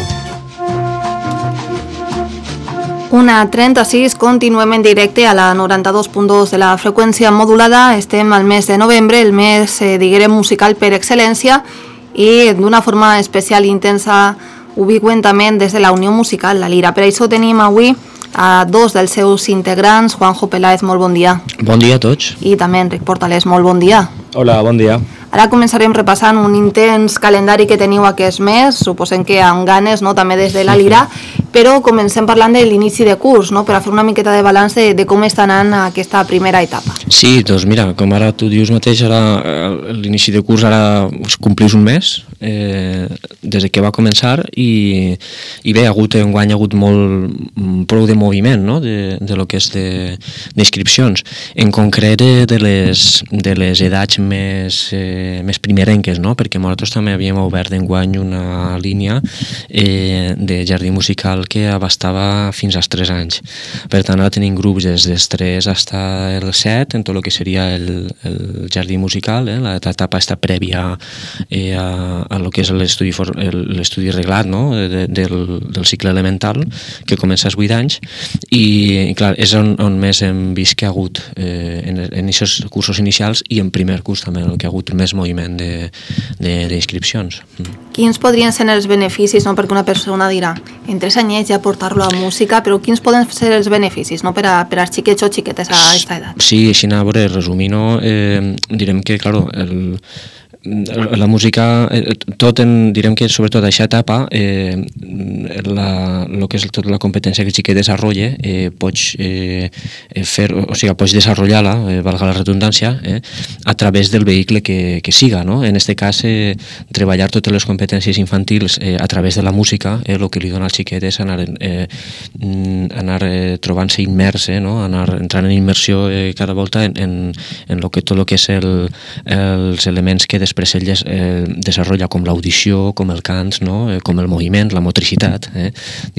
Una trenta-sis, continuem en directe a la noranta-dos punt dos de la freqüència modulada. Estem al mes de novembre, el mes, eh, diguem, musical per excel·lència, i d'una forma especial i intensa ho viuen també des de la Unió Musical La Lira. Per això tenim avui a dos dels seus integrants. Juanjo Peláez, molt bon dia. Bon dia a tots. I també Enric Portales, molt bon dia. Hola, bon dia. Ara començarem repassant un intens calendari que teniu aquest mes, suposem que amb ganes, no?, també des de la Lira, però comencem parlant de l'inici de curs, no?, per a fer una miqueta de balanç de, de com està anant aquesta primera etapa. Sí, doncs mira, com ara tu dius mateix, ara l'inici de curs ara complís un mes, eh, des que va començar, i, i bé, ha hagut, enguany ha hagut molt, prou de moviment, no?, de, de lo que és d'inscripcions. En concret de les, de les edats més... Eh, més primerenques, no? Perquè nosaltres també havíem obert enguany una línia eh, de jardí musical que abastava fins als tres anys. Per tant, ara tenim grups des dels tres fins als set, en tot el que seria el, el jardí musical, eh? L'etapa està prèvia eh, a, a lo que és l'estudi reglat, no? de, del, del cicle elemental, que comença als vuit anys, i, i clar, és on, on més hem vist que ha hagut eh, en, en aquests cursos inicials i en primer curs també, el que ha hagut més moviment d'inscripcions. Quins podrien ser els beneficis, no? Perquè una persona dirà, en tres anyets ja portar-lo a música, però quins poden ser els beneficis, no?, per a, per a xiquets o xiquetes a aquesta edat? Sí, així a veure, resumint-ho, eh, direm que, claro, el... la música, tot en, direm que sobretot a aquesta etapa, eh, la, lo que és tota la competència que el xiquet desenvolupa, eh, pots eh, fer, o sigui, pots desenvolupar-la, eh, valga la redundància, eh, a través del vehicle que, que siga, no? En aquest cas, eh, treballar totes les competències infantils eh, a través de la música, eh, el que li dona al xiquet és anar, eh, anar eh, trobant-se immers, eh, no? Anar entrant en immersió eh, cada volta en, en, en lo que, tot el que és el, els elements que després després ell es eh, desenvolupa com l'audició, com el cant, no? eh, com el moviment, la motricitat, eh?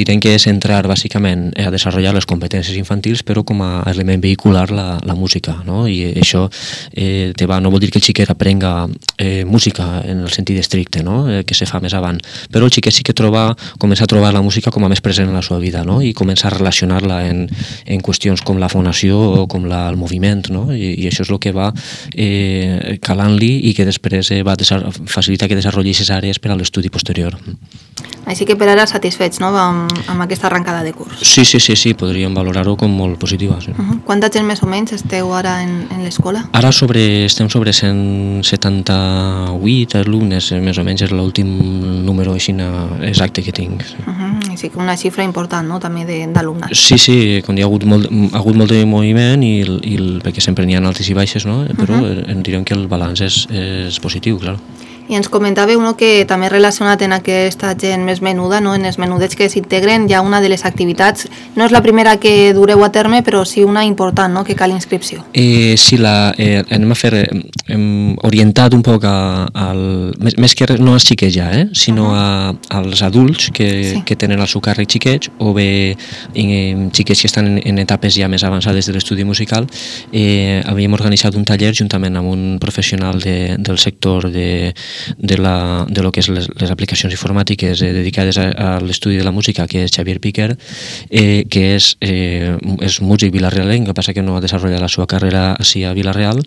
tenen que centrar bàsicament a desenvolupar les competències infantils, però com a element vehicular la, la música, no? I això eh, te va, no vol dir que el xiquet aprenga eh, música en el sentit estricte, no? eh, que se fa més avant, però el xiquet sí que troba, comença a trobar la música com a més present en la seva vida, no? I comença a relacionar-la en, en qüestions com la fonació o com la, el moviment, no? I, i això és el que va eh, calant-li i que després eh, va facilitar que desenvolupi aquestes àrees per a l'estudi posterior. Així que per ara satisfets, no?, amb, amb aquesta arrencada de curs. Sí, sí, sí, sí, podríem valorar-ho com molt positiva. Sí. Uh-huh. Quanta gent més o menys esteu ara en, en l'escola? Ara sobre, estem sobre cent setanta-vuit alumnes, més o menys és l'últim número així exacte que tinc. Sí. Uh-huh. Així que una xifra important, no?, també d'alumnat. Sí, sí, quan hi ha hagut molt, ha hagut molt de moviment, i, el, i el, perquè sempre n'hi ha altes i baixes, no? Però uh-huh. en direm que el balanç és, és positiu, clar. I ens comentàveu, no, que també relacionat en aquesta gent més menuda, no, en els menudets que s'integren, hi ha una de les activitats, no és la primera que dureu a terme, però sí una important, no?, que cal inscripció. Eh, sí, la, eh, anem a fer, hem orientat un poc a, al, més, més que no als xiquets ja, eh, sinó uh-huh. a, als adults que, sí. que tenen al seu càrrec xiquets, o bé eh, xiquets que estan en, en etapes ja més avançades de l'estudi musical. Eh, havíem organitzat un taller juntament amb un professional de, del sector de de, la, de lo que és les, les aplicacions informàtiques eh, dedicades a, a l'estudi de la música, que és Xavier Piquer, eh, que és, eh, és músic vilarealenc, que passa que no ha desenvolupat la seva carrera així a Vila-real.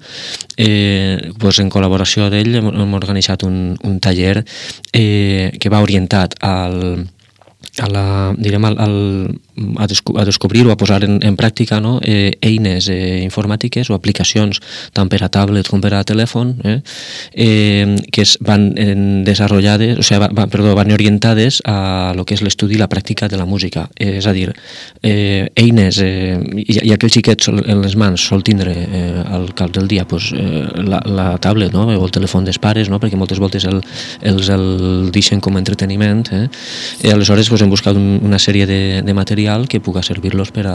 Eh, pues en col·laboració d'ell hem, hem organitzat un, un taller eh, que va orientat al a, la, direm, al, al, a, desco a descobrir o a posar en, en pràctica, no? eh, eines eh, informàtiques o aplicacions tant per a tablet com per a telèfon eh, eh, que es van en desenvolupades, o sigui, va, va, perdó, van orientades a lo que és l'estudi i la pràctica de la música. Eh, és a dir, eh, eines, eh, ja que el xiquet sol, en les mans sol tindre eh, al cap del dia pues, eh, la, la tablet, no? O el telèfon dels pares, no? Perquè moltes voltes el, els el deixen com a entreteniment. Eh? I aleshores pues, hem buscat un, una sèrie de, de material que puga servir-los per a,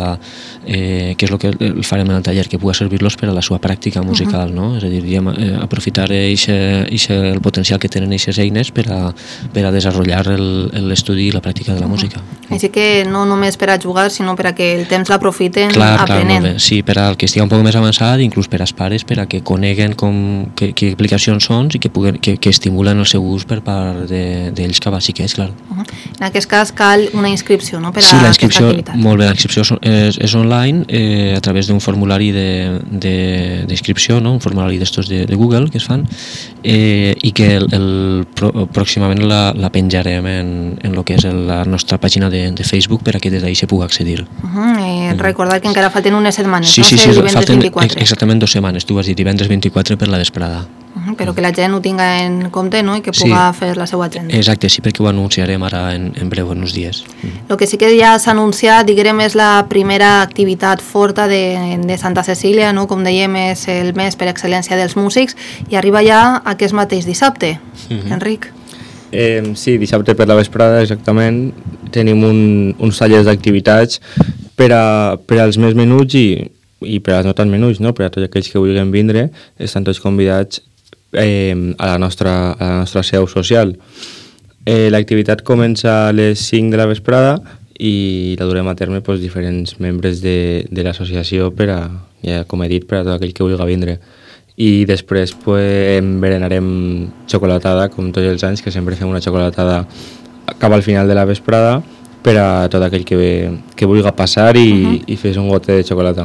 eh, que és el que el farem en el taller, que puga servir-los per a la seva pràctica musical, uh-huh. no? És a dir, diguem, eh, aprofitar eixe, eixe, el potencial que tenen aquestes eines per a, per a desenvolupar l'estudi i la pràctica de la uh-huh. música. Així que no només per a jugar, sinó per a que el temps l'aprofiten clar, aprenent. Clar, sí, per al que estigui un poc més avançat, inclús per als pares, per a que coneguen com, que, que aplicacions són i que, puguen, que, que estimulen el seu ús per part d'ells de, cap a xiquets, clar. Uh-huh. En aquest cas cal una inscripció, no?, per a sí, la inscripció, aquesta activitat. Molt bé, la inscripció és, és online eh, a través d'un formulari d'inscripció, no? Un formulari d'estos de, de Google que es fan eh, i que el, el, pròximament la, la penjarem en, en lo que és el, la nostra pàgina de, de Facebook per a que des d'ahí se pugui accedir. Uh-huh. eh, recordar que encara falten unes setmanes, sí, no? Sí, sí, sí, falten vint-i-quatre. Exactament dues setmanes, tu has dit divendres vint-i-quatre per la vesprada. Uh-huh, però que la gent ho tinga en compte, no?, i que puga sí. fer la seva agenda. Exacte, sí, perquè ho anunciarem ara en, en breu, en uns dies. Mm. El que sí que ja s'ha anunciat, diguem, és la primera activitat forta de, de Santa Cecília, no?, com dèiem, és el mes per excel·lència dels músics, i arriba ja aquest mateix dissabte. Mm-hmm. Enric? Eh, sí, dissabte per la vesprada, exactament, tenim un, uns tallers d'activitats per, a, per als més menuts i, i per als no tan menuts, no?, per a tots aquells que vulguin vindre, estan tots convidats Eh, a, la nostra, a la nostra seu social. Eh, L'activitat comença a les cinc de la vesprada i la durem a terme pues, diferents membres de, de l'associació per a, ja, com he dit, per a tot aquell que vulgui vindre. I després pues, berenarem xocolatada, com tots els anys, que sempre fem una xocolatada cap al final de la vesprada per a tot aquell que, que vulgui passar i, uh-huh. i fes un gote de xocolata.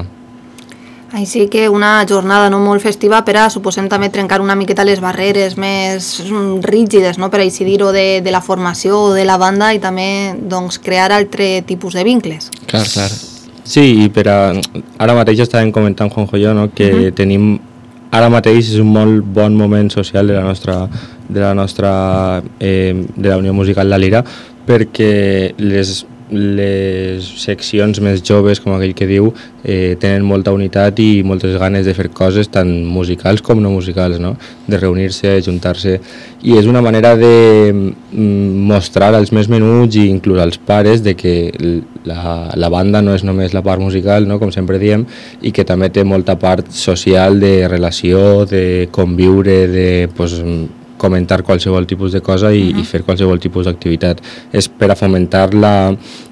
Així que una jornada no molt festiva per a, suposem, també trencar una miqueta les barreres més rígides, no?, per així dir-ho, de, de la formació o de la banda i també doncs, crear altre tipus de vincles. Clar, clar. Sí, i per a, ara mateix estàvem comentant, Juanjo i jo, no?, que uh-huh. tenim, ara mateix és un molt bon moment social de la nostra, de la nostra, eh, de la Unió Musical La Lira, perquè les les seccions més joves, com aquell que diu, eh, tenen molta unitat i moltes ganes de fer coses tant musicals com no musicals, no? De reunir-se, juntar-se, i és una manera de mostrar als més menuts i inclús als pares de que la, la banda no és només la part musical, no? Com sempre diem, i que també té molta part social de relació, de conviure, de pues, comentar qualsevol tipus de cosa i, uh-huh. i fer qualsevol tipus d'activitat. És per a fomentar la,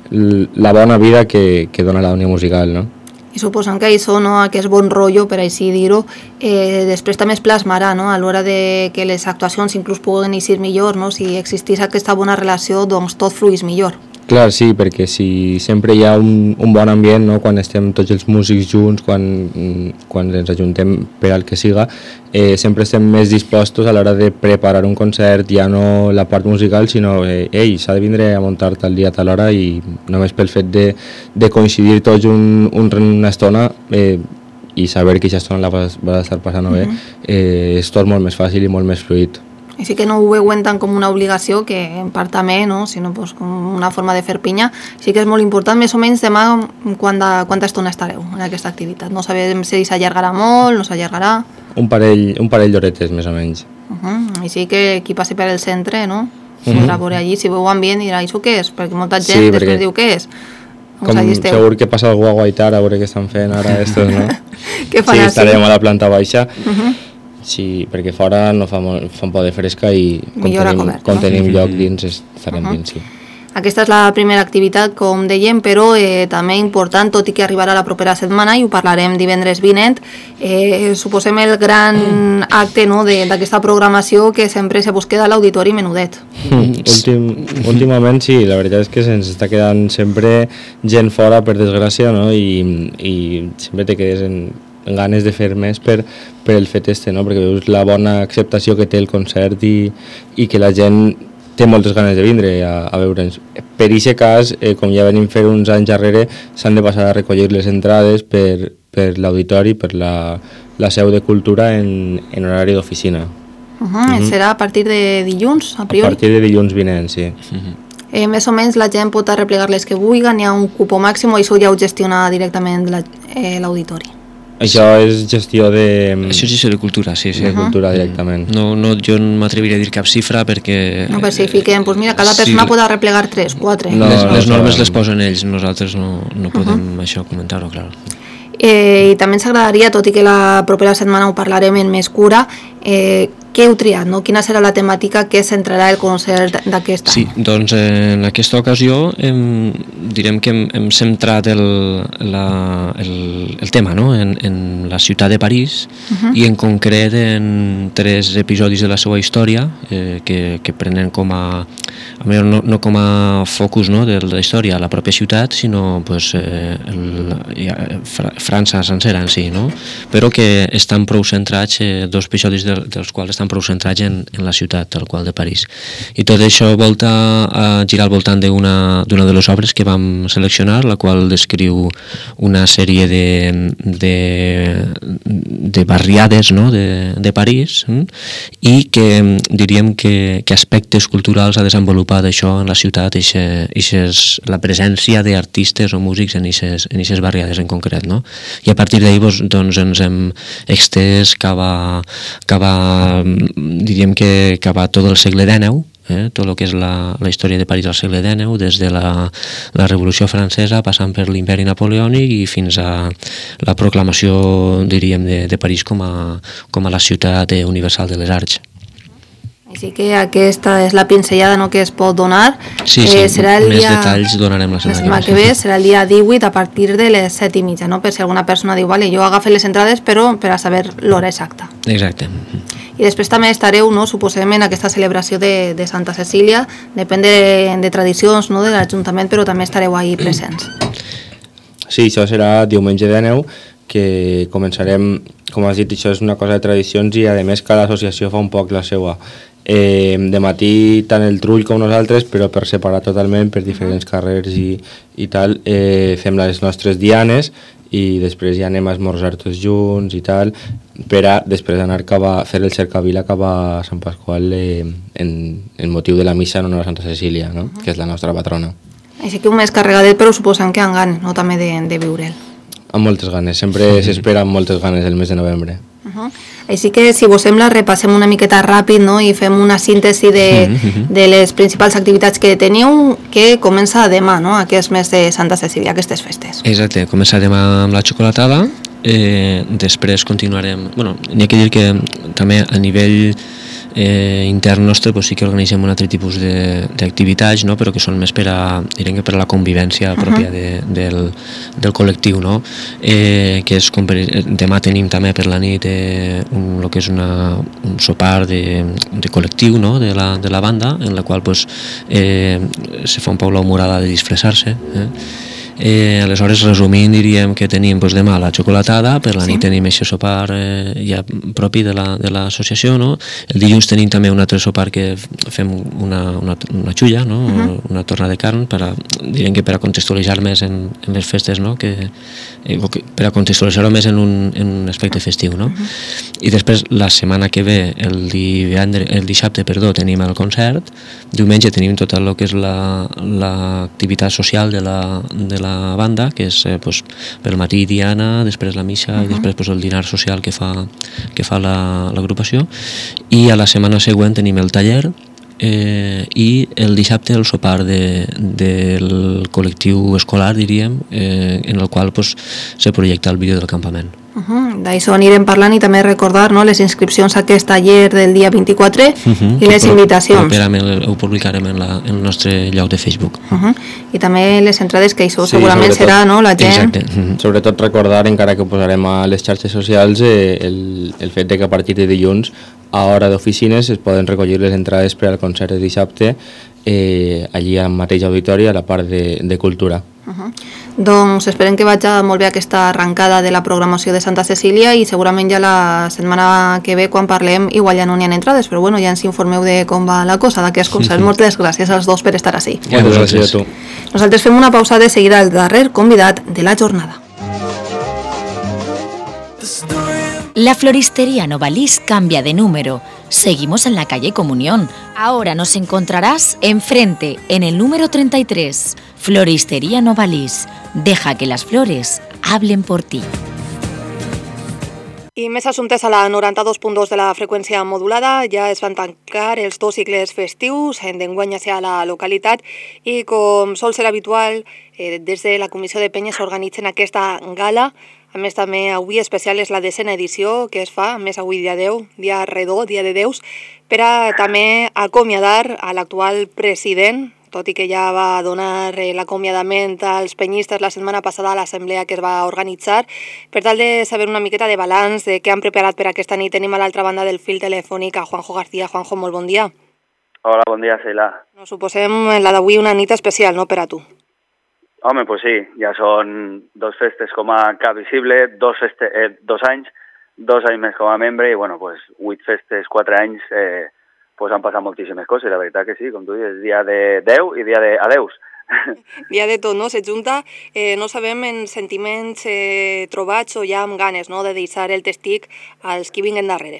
la bona vida que, que dona la Unió Musical, no? I suposant que això, no, aquest bon rotllo, per així dir-ho, eh, després també es plasmarà, no? A l'hora de que les actuacions inclús puguen eixir millor, no? Si existís aquesta bona relació, doncs tot fluís millor. Clar, sí, perquè si sempre hi ha un, un bon ambient, no? Quan estem tots els músics junts, quan, quan ens ajuntem per al que siga, eh, sempre estem més dispostos a l'hora de preparar un concert, ja no la part musical, sinó, eh, ei, s'ha de vindre a muntar tal dia, tal hora, i només pel fet de, de coincidir tots un, un, una estona eh, i saber que aquesta estona la vas, vas estar passant bé, eh, és tot molt més fàcil i molt més fluid. Així que no ho veuen tant com una obligació, que en part també, no? Sinó pues, com una forma de fer pinya. Sí que és molt important, més o menys demà, quanta, quanta estona estareu en aquesta activitat. No sabem si s'allargarà molt, no s'allargarà. Un parell, un parell d'horetes, més o menys. Uh -huh. Així que qui passi per el centre, no? Uh -huh. Podrà veure allí, si veu ambient, dirà, això què és? Perquè molta gent sí, després perquè... diu, què és? Com segur que passa algú a guaitar a veure què estan fent ara estos, no? Què fan sí, així? estarem a la planta baixa. Uh -huh. Sí, perquè fora no fa, molt, fa un poc de fresca i com tenim, cobert, com no? tenim lloc dins estarem uh -huh. dins, sí. Aquesta és la primera activitat, com dèiem, però eh, també important, tot i que arribarà la propera setmana i ho parlarem divendres vinent, eh, suposem el gran acte, no, d'aquesta programació que sempre se vos queda a l'Auditori Menudet. Mm, últim, últimament sí, la veritat és que se'ns està quedant sempre gent fora, per desgràcia, no? I, i sempre te quedes en, en ganes de fer més per, per el fet este, no? Perquè veus la bona acceptació que té el concert i, i que la gent té moltes ganes de vindre a, a veure'ns. Per aquest cas, eh, com ja venim fer uns anys darrere, s'han de passar a recollir les entrades per, per l'auditori, per la, la seu de cultura en, en horari d'oficina. Uh -huh. uh -huh. Serà a partir de dilluns, a priori? A partir de dilluns vinent, sí. Uh -huh. eh, més o menys la gent pot arreplegar les que vulgui, n'hi ha un cupó màxim o això ja ho gestiona directament l'auditori? La, eh, Això és gestió de... Això és gestió de cultura, sí, sí. De cultura directament. No, no, jo no m'atreviria a dir cap xifra perquè... No, però si fiquem, doncs mira, cada persona sí. pot arreplegar tres, quatre. No, les, les normes les posen ells, nosaltres no, no podem uh -huh. això comentar-ho, clar. Eh, I també ens agradaria, tot i que la propera setmana ho parlarem en més cura, eh, què heu triat, no? Quina serà la temàtica que centrarà el concert d'aquest any? Sí, doncs eh, en aquesta ocasió hem, direm que hem, hem centrat el, la, el, el tema, no? en, en la ciutat de París uh -huh. i en concret en tres episodis de la seva història eh, que, que prenen com a, a millor no, no com a focus, no? de la història a la pròpia ciutat, sinó pues, eh, el, ja, França sencera en si, no? Però que estan prou centrats, eh, dos episodis de, dels quals estan prou centrats en, en la ciutat, tal qual de París. I tot això volta a girar al voltant d'una de les obres que vam seleccionar, la qual descriu una sèrie de, de, de barriades, no? de, de París hm? i que diríem que, que aspectes culturals ha desenvolupat això en la ciutat, ixe, ixes, la presència d'artistes o músics en aquestes barriades en concret. No? I a partir d'ahir doncs, doncs, ens hem extès cap a, cap a diríem que, que va tot el segle dènou, eh? tot el que és la, la història de París al segle dènou, des de la, la Revolució Francesa, passant per l'imperi napoleònic i fins a la proclamació, diríem, de, de París com a, com a la ciutat universal de les arts. Així que aquesta és la pinzellada, no?, que es pot donar. Sí, sí, eh, serà el més dia... detalls donarem la setmana que ve. Serà el dia divuit a partir de les set i mitja, no? Per si alguna persona diu, vale, jo agafo les entrades, però per a saber l'hora exacta. Exacte. I després també estareu, no?, suposem, en aquesta celebració de, de Santa Cecília, depèn de, de tradicions, no?, de l'Ajuntament, però també estareu ahí presents. Sí, això serà diumenge de neu, que començarem, com has dit, això és una cosa de tradicions i a més cada associació fa un poc la seva. Eh, de matí tant el Trull com nosaltres, però per separar totalment per diferents carrers i, i tal, eh, fem les nostres dianes i després ja anem a esmorzar tots junts i tal, per a després anar cap a fer el cercavila cap a Sant Pasqual eh, en, en motiu de la missa en honor a Santa Cecília, no? Uh-huh. Que és la nostra patrona. Així que un mes carregadet, però suposem que amb ganes, no?, també de, de viure'l. Amb moltes ganes, sempre s'espera amb moltes ganes el mes de novembre. Uh-huh. Així que, si vos sembla, repassem una miqueta ràpid, no?, i fem una síntesi de, uh-huh. de les principals activitats que teniu, que comença demà, no?, aquest mes de Santa Cecília, aquestes festes. Exacte, començarem amb la xocolatada, eh, després continuarem... Bueno, n'hi ha que dir que també a nivell eh, intern nostre pues, sí que organitzem un altre tipus d'activitats, no? Però que són més per a, direm que per a la convivència uh -huh. pròpia de, del, del col·lectiu, no? Eh, que és com per, demà tenim també per la nit eh, un, lo que és una, un sopar de, de col·lectiu, no? de, la, de la banda, en la qual pues, eh, se fa un poc l'humorada de disfressar-se. Eh? Eh, aleshores, resumint, diríem que tenim pues, demà la xocolatada, per la sí. nit tenim aquest sopar eh, ja propi de l'associació, la, no? El dilluns tenim també un altre sopar que fem una, una, una xulla, no? uh -huh. una torna de carn, per a, diríem que per a contextualitzar més en, en les festes, no? que, eh, per a contextualitzar-ho més en un, en un aspecte festiu. No? Uh -huh. I després, la setmana que ve, el, divendres, el dissabte, perdó, tenim el concert, diumenge tenim tot el que és l'activitat la, social de la, de la la banda, que és eh, pues, pel matí diana, després la missa uh -huh. i després pues, el dinar social que fa, que fa l'agrupació la, i a la setmana següent tenim el taller eh, i el dissabte el sopar de, del col·lectiu escolar, diríem, eh, en el qual pues, se projecta el vídeo del campament. Uh -huh. D'això anirem parlant i també recordar no, les inscripcions a aquest taller del dia vint-i-quatre uh -huh. i les que invitacions. Properament ho publicarem en, la, en el nostre lloc de Facebook. Uh -huh. I també les entrades, que això sí, segurament serà no, la gent. Exacte. Uh -huh. Sobretot recordar, encara que ho posarem a les xarxes socials, eh, el, el fet de que a partir de dilluns a hora d'oficines es poden recollir les entrades per al concert de dissabte eh, allí al mateix auditori a la part de, de cultura. Uh -huh. Doncs esperem que vagi molt bé aquesta arrencada de la programació de Santa Cecília i segurament ja la setmana que ve quan parlem igual ja no n'hi ha entrades, però bueno, ja ens informeu de com va la cosa d'aquest concert. Moltes gràcies als dos per estar ací. Moltes gràcies a tu. Nosaltres fem una pausa de seguida al darrer convidat de la jornada. La floristería Novalis cambia de número. Seguimos en la calle Comunión. Ahora nos encontrarás enfrente, en el número treinta y tres. Floristería Novalis. Deja que las flores hablen por ti. I més assumptes a la noranta-dos punt dos de la freqüència modulada. Ja es van tancar els dos cicles festius d'enguany hacia la localitat i, com sol ser habitual, eh, des de la Comissió de Penyes s'organitzen aquesta gala. A més, també avui especial és la desena edició que es fa, a més avui dia deu, dia redó, dia de Déus, per a també acomiadar a l'actual president, tot i que ja va donar l'acomiadament als penyistes la setmana passada a l'assemblea que es va organitzar. Per tal de saber una miqueta de balanç de què han preparat per aquesta nit, tenim a l'altra banda del fil telefònic a Juanjo García. Juanjo, molt bon dia. Hola, bon dia, Sheila. No, suposem la d'avui una nit especial, no, per a tu? Home, pues sí, ja són dos festes com a cap visible, dos, feste, eh, dos anys, dos anys més com a membre i, bueno, pues, vuit festes, quatre anys, eh, pues han passat moltíssimes coses, la veritat que sí, com tu dius, dia de Déu i dia de adeus. Dia de tot, no? Se junta, eh, no sabem en sentiments eh, trobats o ja amb ganes, no?, de deixar el testic als qui vinguen darrere.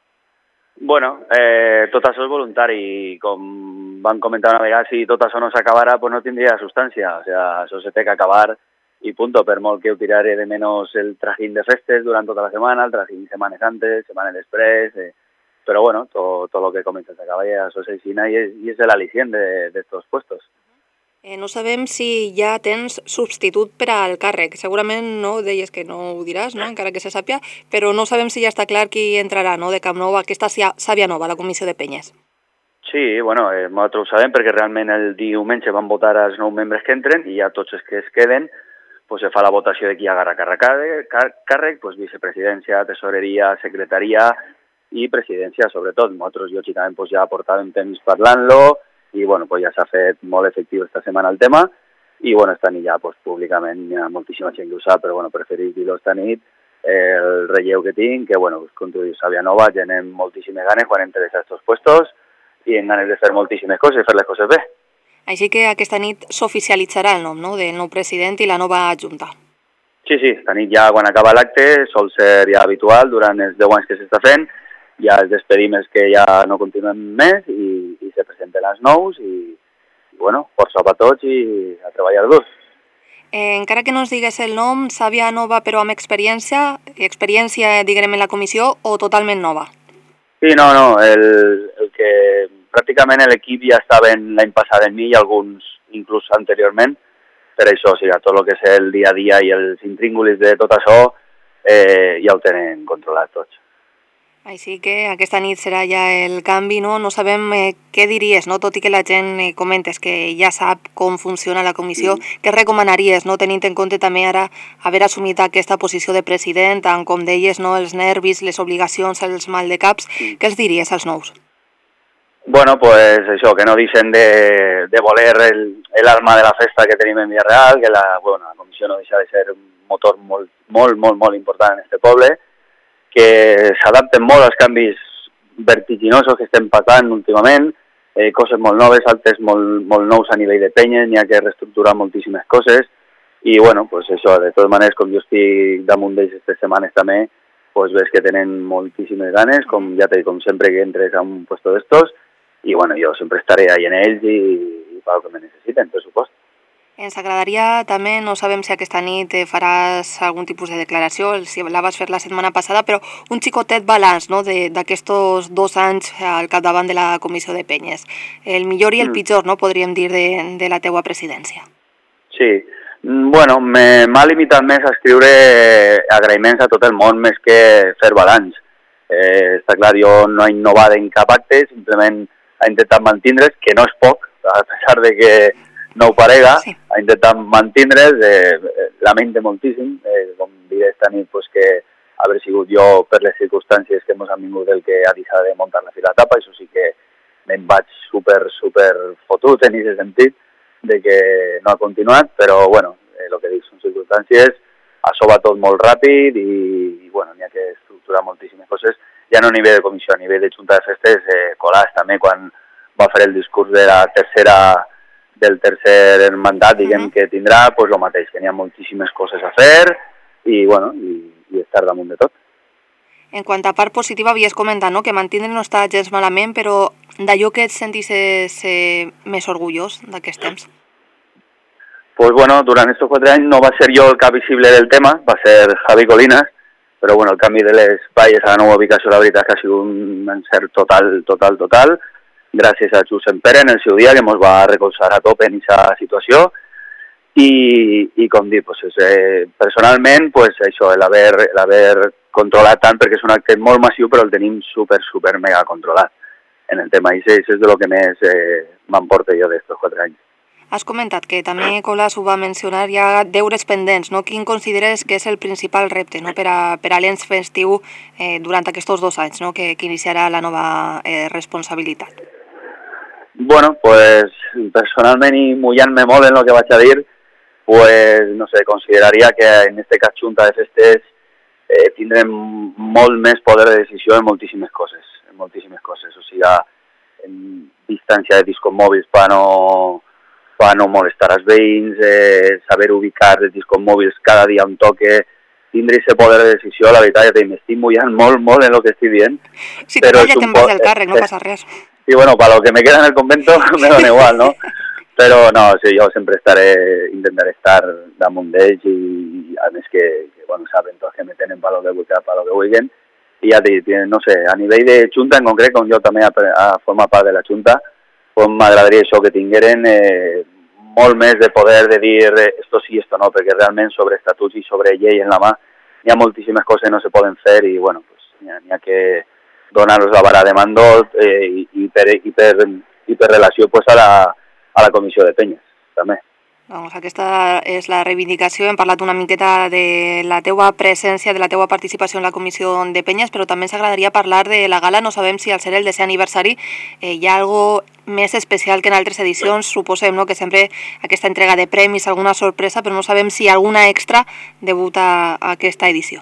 Bueno, eh, tot això és voluntari i com van comentar una vegada, si tot això no s'acabara, pues no tindria substància, o sea, això se té que acabar i punto, per molt que ho tiraré de menys el trajín de festes durant tota la setmana, el trajín setmanes antes, setmanes després, eh, però bueno, tot, tot lo que comença s'acaba i això és així i és, i és l'al·licient d'estos puestos. Eh, no sabem si ja tens substitut per al càrrec. Segurament no, deies que no ho diràs, no? Encara que se sàpia, però no sabem si ja està clar qui entrarà, no?, de Camp Nou, aquesta Sàvia Nova, la comissió de Penyes. Sí, bueno, eh, nosaltres ho sabem perquè realment el diumenge van votar els nou membres que entren i ja tots els que es queden pues, se fa la votació de qui agarra càrrec, pues, vicepresidència, tesoreria, secretaria i presidència, sobretot. Nosaltres, lògicament, pues, ja portàvem temps parlant-lo i bueno, pues, ja s'ha fet molt efectiu esta setmana el tema i bueno, esta nit ja pues, públicament hi ha moltíssima gent que ho sap, però bueno, preferís dir-ho esta nit, eh, el relleu que tinc, que bueno, com tu dius, Sàvia Nova, tenim moltíssimes ganes quan entres a aquests puestos i en ganes de fer moltíssimes coses i fer les coses bé. Així que aquesta nit s'oficialitzarà el nom, no?, del nou president i la nova junta. Sí, sí, esta nit ja quan acaba l'acte sol ser ja habitual durant els deu anys que s'està fent, ja els despedim els que ja no continuem més i, i se presenten els nous i, i bueno, força per tots i a treballar dur. Eh, encara que no ens digues el nom, Sàvia Nova però amb experiència, experiència diguem en la comissió o totalment nova? Sí, no, no, el, el que pràcticament l'equip ja estava l'any passat en mi i alguns inclús anteriorment, per això, o sigui, tot el que és el dia a dia i els intríngulis de tot això eh, ja ho tenen controlat tots. Així que aquesta nit serà ja el canvi, no? No sabem eh, què diries, no? Tot i que la gent eh, comentes que ja sap com funciona la comissió, mm. què recomanaries, no? Tenint en compte també ara haver assumit aquesta posició de president, tant com deies, no? Els nervis, les obligacions, els mal de caps, mm. què els diries als nous? Bueno, pues això, que no deixen de, de voler el, el alma de la festa que tenim en Villarreal, que la, bueno, la comissió no deixa de ser un motor molt, molt, molt, molt important en este poble, que s'adapten molt als canvis vertiginosos que estem passant últimament, eh, coses molt noves, altres molt, molt nous a nivell de penyes, n'hi ha que reestructurar moltíssimes coses, i bueno, pues això, de totes maneres, com jo estic damunt d'ells aquestes setmanes també, pues ves que tenen moltíssimes ganes, com ja t'he dit, com sempre que entres a un puesto d'estos, i bueno, jo sempre estaré ahí en ells i, i per el que me necessiten, per supost. Ens agradaria també, no sabem si aquesta nit faràs algun tipus de declaració, si la vas fer la setmana passada, però un xicotet balanç, no?, d'aquests dos anys al capdavant de la Comissió de Penyes. El millor i el pitjor, no?, podríem dir, de, de la teua presidència. Sí, bueno, m'ha limitat més a escriure agraïments a tot el món més que fer balanç. Eh, està clar, jo no he innovat en cap acte, simplement he intentat mantindre's, que no és poc, a pesar de que no ho parega, sí. Ha intentat mantindre's, eh, lamento moltíssim, eh, com diré esta nit, pues, que haver sigut jo per les circumstàncies que ens han vingut el que ha deixat de muntar la fila etapa, això sí que me'n vaig super, super fotut en aquest sentit, de que no ha continuat, però bueno, eh, el que dic són circumstàncies, això va tot molt ràpid i, i bueno, n'hi ha que estructurar moltíssimes coses, ja no a nivell de comissió, a nivell de Junta de Festes, eh, Colàs també, quan va fer el discurs de la tercera del tercer mandat, diguem, uh-huh. que tindrà, pues lo mateix, que n'hi ha moltíssimes coses a fer i, bueno, i, i estar damunt de tot. En quant a part positiva, havies comentat, no?, que mantindre no està gens malament, però d'allò que et sentissis eh, més orgullós d'aquests temps? Pues bueno, durant estos quatre anys no va ser jo el cap visible del tema, va ser Javi Colinas, però bueno, el canvi de les valles a la nova ubicació, la veritat que ha sigut un encert total, total, total, gràcies a Josep Pere en el seu dia, que ens va recolzar a tope en aquesta situació, i, i com dic, pues, eh, personalment, pues, això, l'haver controlat tant, perquè és un acte molt massiu, però el tenim super, super mega controlat en el tema, i això és de lo que més eh, m'emporta jo d'estos quatre anys. Has comentat que també Colàs ho va mencionar, hi ha deures pendents, no? Quin consideres que és el principal repte, no?, per a, per a l'ens festiu eh, durant aquests dos anys, no?, que, que iniciarà la nova eh, responsabilitat? Bueno, pues personalment i mullant-me molt en el que vaig a dir, pues no sé, consideraria que en este cas Junta de Festes eh, tindrem molt més poder de decisió en moltíssimes coses, en moltíssimes coses, o sigui, en distància de discos mòbils per no, per no molestar els veïns, eh, saber ubicar els discos mòbils cada dia on toque, tindre aquest poder de decisió, la veritat, ja m'estic mullant molt, molt en el que estic dient. Si te calla te'n vas del càrrec, no passa res. Y bueno, para lo que me queda en el convento me da igual, ¿no? Pero no, sí, yo siempre estaré, intentaré estar damunt d'ells i a més que, que bueno, saben tots que me tenen para lo que vulguin, para lo que vulguin. I ja dic, no sé, a nivell de Junta en concret, com jo també a, a formar part de la Junta, pues m'agradaria això que tingueren eh, molt més de poder de dir eh, esto sí, esto no, perquè realment sobre estatuts i sobre llei en la mà hi ha moltíssimes coses que no se poden fer i bueno, pues n'hi ha, ha que donar-los la vara de mandot eh, i, i, per, i, per, i per relació pues, a, la, a la comissió de penyes, també. Doncs aquesta és la reivindicació. Hem parlat una miqueta de la teua presència, de la teua participació en la comissió de penyes, però també ens agradaria parlar de la gala. No sabem si al ser el desè aniversari eh, hi ha algo més especial que en altres edicions. Suposem, no?, que sempre aquesta entrega de premis, alguna sorpresa, però no sabem si alguna extra debuta a aquesta edició.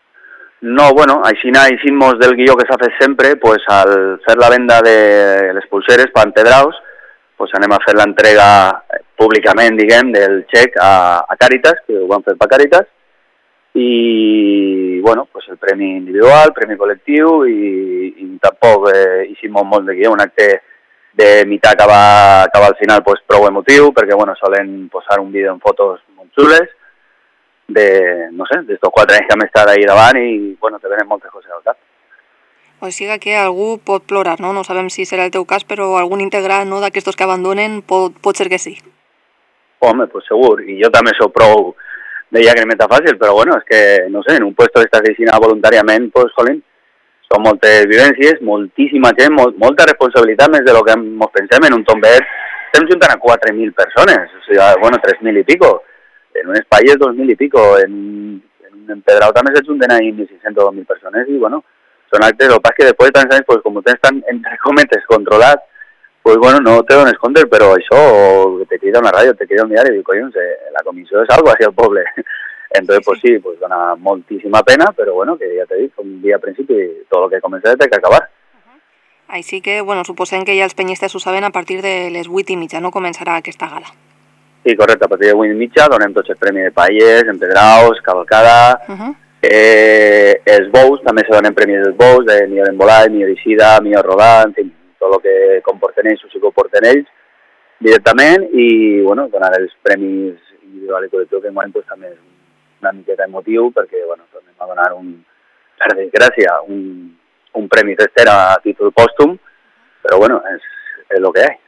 No, bueno, així així-mos del guió que s'ha fet sempre, pues, al fer la venda de les pulseres per empedraus, pues, anem a fer l'entrega públicament, diguem, del xec a, a Càritas, que ho van fer per Càritas, i, bueno, pues, el premi individual, premi col·lectiu, i, i tampoc eh, hicimos molt de guió, un acte de mitad que va, que va al final pues, prou emotiu, perquè, bueno, solen posar un vídeo en fotos molt xules, de, no sé, d'estos quatre anys que hem estat ahí davant i, bueno, te venen moltes coses al cap. O sigui que algú pot plorar, no? No sabem si serà el teu cas, però algun integrant, no?, d'aquestos que abandonen pot, pot ser que sí. Home, pues segur, i jo també sóc prou de llagrimeta fàcil, però bueno, és que, no sé, en un puesto d'esta oficina voluntàriament, pues, jolín, són moltes vivències, moltíssima gent, molt, molta responsabilitat més de lo que ens pensem. En un tombet estem juntant a quatre mil persones, o sigui, bueno, tres mil i pico. En un espai és dos mil i pico, en, en un empedrau també se junten ahí mil cinc-cents o dos mil persones i, bueno, són actes. El que passa que després de tants anys, pues, com tens tan, entre cometes, controlat, pues, bueno, no te dones compte, però això, o te crida una ràdio, te crida un diari, i dic, collons, eh, la comissió és algo hacia el poble. Entonces, pues sí, pues dona moltíssima pena, però bueno, que ja t'he dit, un dia a principi, tot el que comença té que acabar. Així que, bueno, suposem que ja els penyistes ho saben, a partir de les vuit i mitja, no començarà aquesta gala. Sí, correcte, a partir de vuit i mitja donem tots els premis de paies, empedraus, cavalcada, uh -huh. eh, els bous, també se donen premis dels bous, de millor embolat, millor eixida, millor rodar, en fi, tot el que comporten ells o si comporten ells directament, i, bueno, donar els premis individual i col·lectiu, que en moment pues, també és una miqueta emotiu, perquè, bueno, tornem a donar un, per desgràcia, un, un premi fester a títol pòstum, però, bueno, és, és el que hi ha.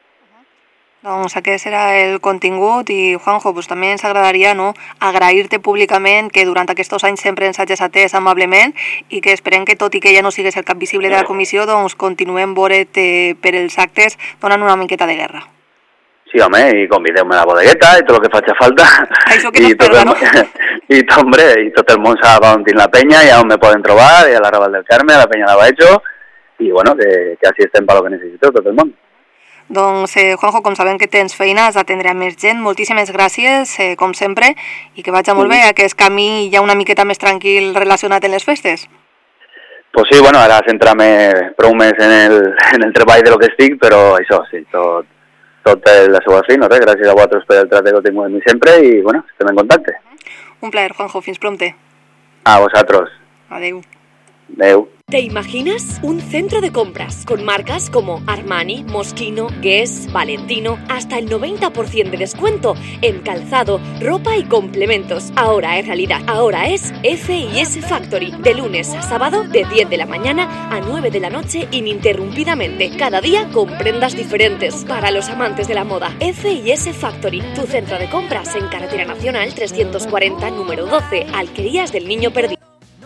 Doncs aquest serà el contingut i, Juanjo, pues, també ens agradaria, no, agrair-te públicament que durant aquests anys sempre ens hagis atès amablement i que esperem que, tot i que ja no sigues el cap visible de la comissió, doncs continuem veure't eh, per els actes donant una miqueta de guerra. Sí, home, i convideu-me a la bodegueta i tot el que faci falta. Això que no espera, no? I, hombre, i tot el món sap on tinc la penya, ja on me poden trobar, i a la Raval del Carme, a la penya de Baecho, i, bueno, que, que així estem per lo que necessiteu tot el món. Doncs, eh, Juanjo, com sabem que tens feina, has d'atendre a més gent. Moltíssimes gràcies, eh, com sempre, i que vagi molt bé aquest camí ja una miqueta més tranquil relacionat amb les festes. Pues sí, bueno, ara centrar-me prou més en el, en el treball de lo que estic, però això, sí, tot, tot la seva fi, no res, gràcies a vosaltres per el tracte que tinc amb mi sempre i, bueno, estem en contacte. Un plaer, Juanjo, fins prompte. A vosaltres. Adeu. Adeu. ¿Te imaginas un centro de compras con marcas como Armani, Moschino, Guess, Valentino, hasta el noventa por ciento de descuento en calzado, ropa y complementos? Ahora es realidad. Ahora es F y S Factory, de lunes a sábado de diez de la mañana a nueve de la noche ininterrumpidamente. Cada día con prendas diferentes. Para los amantes de la moda, F y S Factory, tu centro de compras en Carretera Nacional trescientos cuarenta, número doce, Alquerías del Niño Perdido.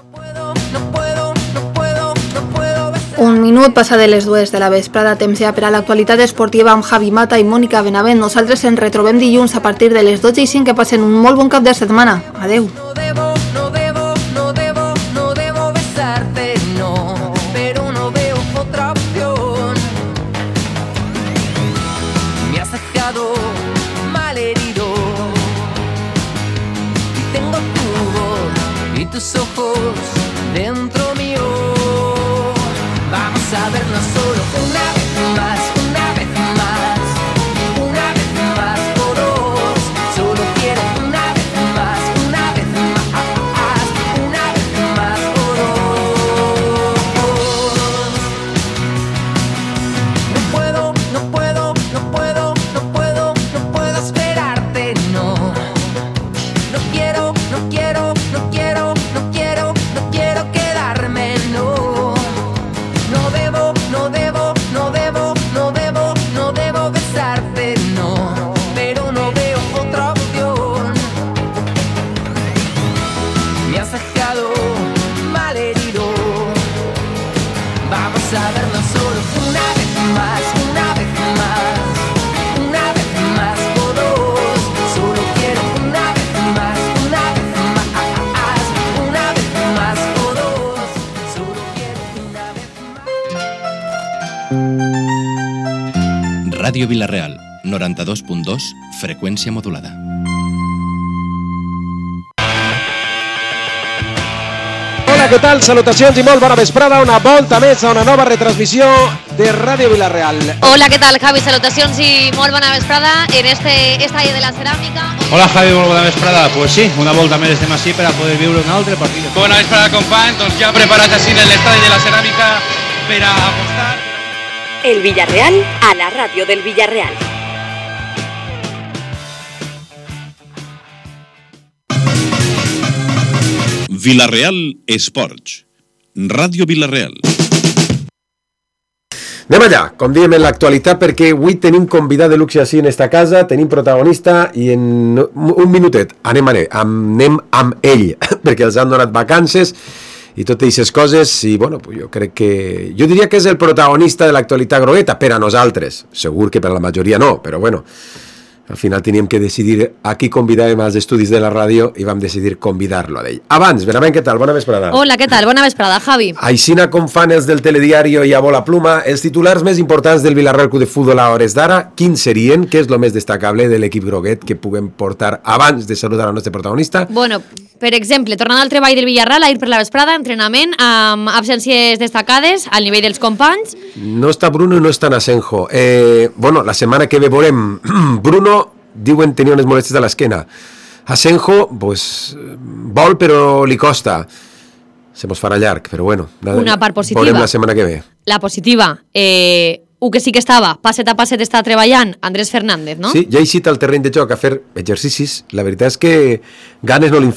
Un minut passa de les dues de la vesprada, temps ja per a l'actualitat esportiva amb Javi Mata i Mònica Benavent. Nosaltres ens retrobem dilluns a partir de les dotze i cinc. Que passen un molt bon cap de setmana. Adeu. No debo, no debo, no debo, no debo besarte, no, pero no veo otra opción. Me has dejado mal herido y tengo tu voz y tus ojos dentro mío. Vamos a vernos solo una vez más, una vez más, una vez más o dos. Solo quiero una vez más, una vez más, una vez más o dos. No puedo, no puedo, no puedo, no puedo, no puedo esperarte, no. No quiero, no quiero, no quiero, no quiero, no quiero quedarme, no. No debo, no debo, no debo, no debo, no debo besarte, no, pero no veo otra opción. Me has dejado mal herido. Vamos a vernos solo una vez más, una vez más, una vez más o dos. Solo quiero una vez más, una vez más, una vez más o dos. Solo quiero una vez más. Ràdio Vila-real, noranta-dos punt dos, freqüència modulada. Hola, què tal? Salutacions i molt bona vesprada. Una volta més a una nova retransmissió de Ràdio Vila-real. Hola, què tal, Javi? Salutacions i molt bona vesprada en este estadi de la ceràmica. Hola, Javi, molt bona vesprada. Pues sí, una volta més estem així per a poder viure un altre partit. Bona vesprada, company. Doncs ja preparats així en l'estadi de la ceràmica per a apostar. El Villarreal a la radio del Villarreal. Vila-real Esports. Ràdio Vila-real. Anem allà, com diem en l'actualitat, perquè avui tenim convidat de luxe així en esta casa, tenim protagonista i en un minutet anem, anem, anem amb ell, perquè els han donat vacances i totes aquestes coses, i bueno, pues jo crec que... Jo diria que és el protagonista de l'actualitat grogueta, per a nosaltres. Segur que per a la majoria no, però bueno, al final teníem que decidir a qui convidàvem als estudis de la ràdio i vam decidir convidar-lo a ell. Abans, Benavent, què tal? Bona vesprada. Hola, què tal? Bona vesprada, Javi. Aixina com fan els del Telediario i a bola pluma, els titulars més importants del Villarreal Club de Futbol a hores d'ara, quins serien? Què és el més destacable de l'equip groguet que puguem portar abans de saludar al nostre protagonista? Bueno, per exemple, tornant al treball del Villarreal, ahir per la vesprada, entrenament amb absències destacades al nivell dels companys. No està Bruno i no està Nasenjo. Eh, bueno, la setmana que ve veurem Bruno, diuen tenia unes molèsties a l'esquena. Asenjo, pues, vol però li costa. Se mos farà llarg, però bueno. Nada, una part positiva. Veurem la setmana que ve. La positiva. Eh, un que sí que estava, passet a passet està treballant, Andrés Fernández, no? Sí, ja ha eixit al terreny de joc a fer exercicis. La veritat és que ganes no li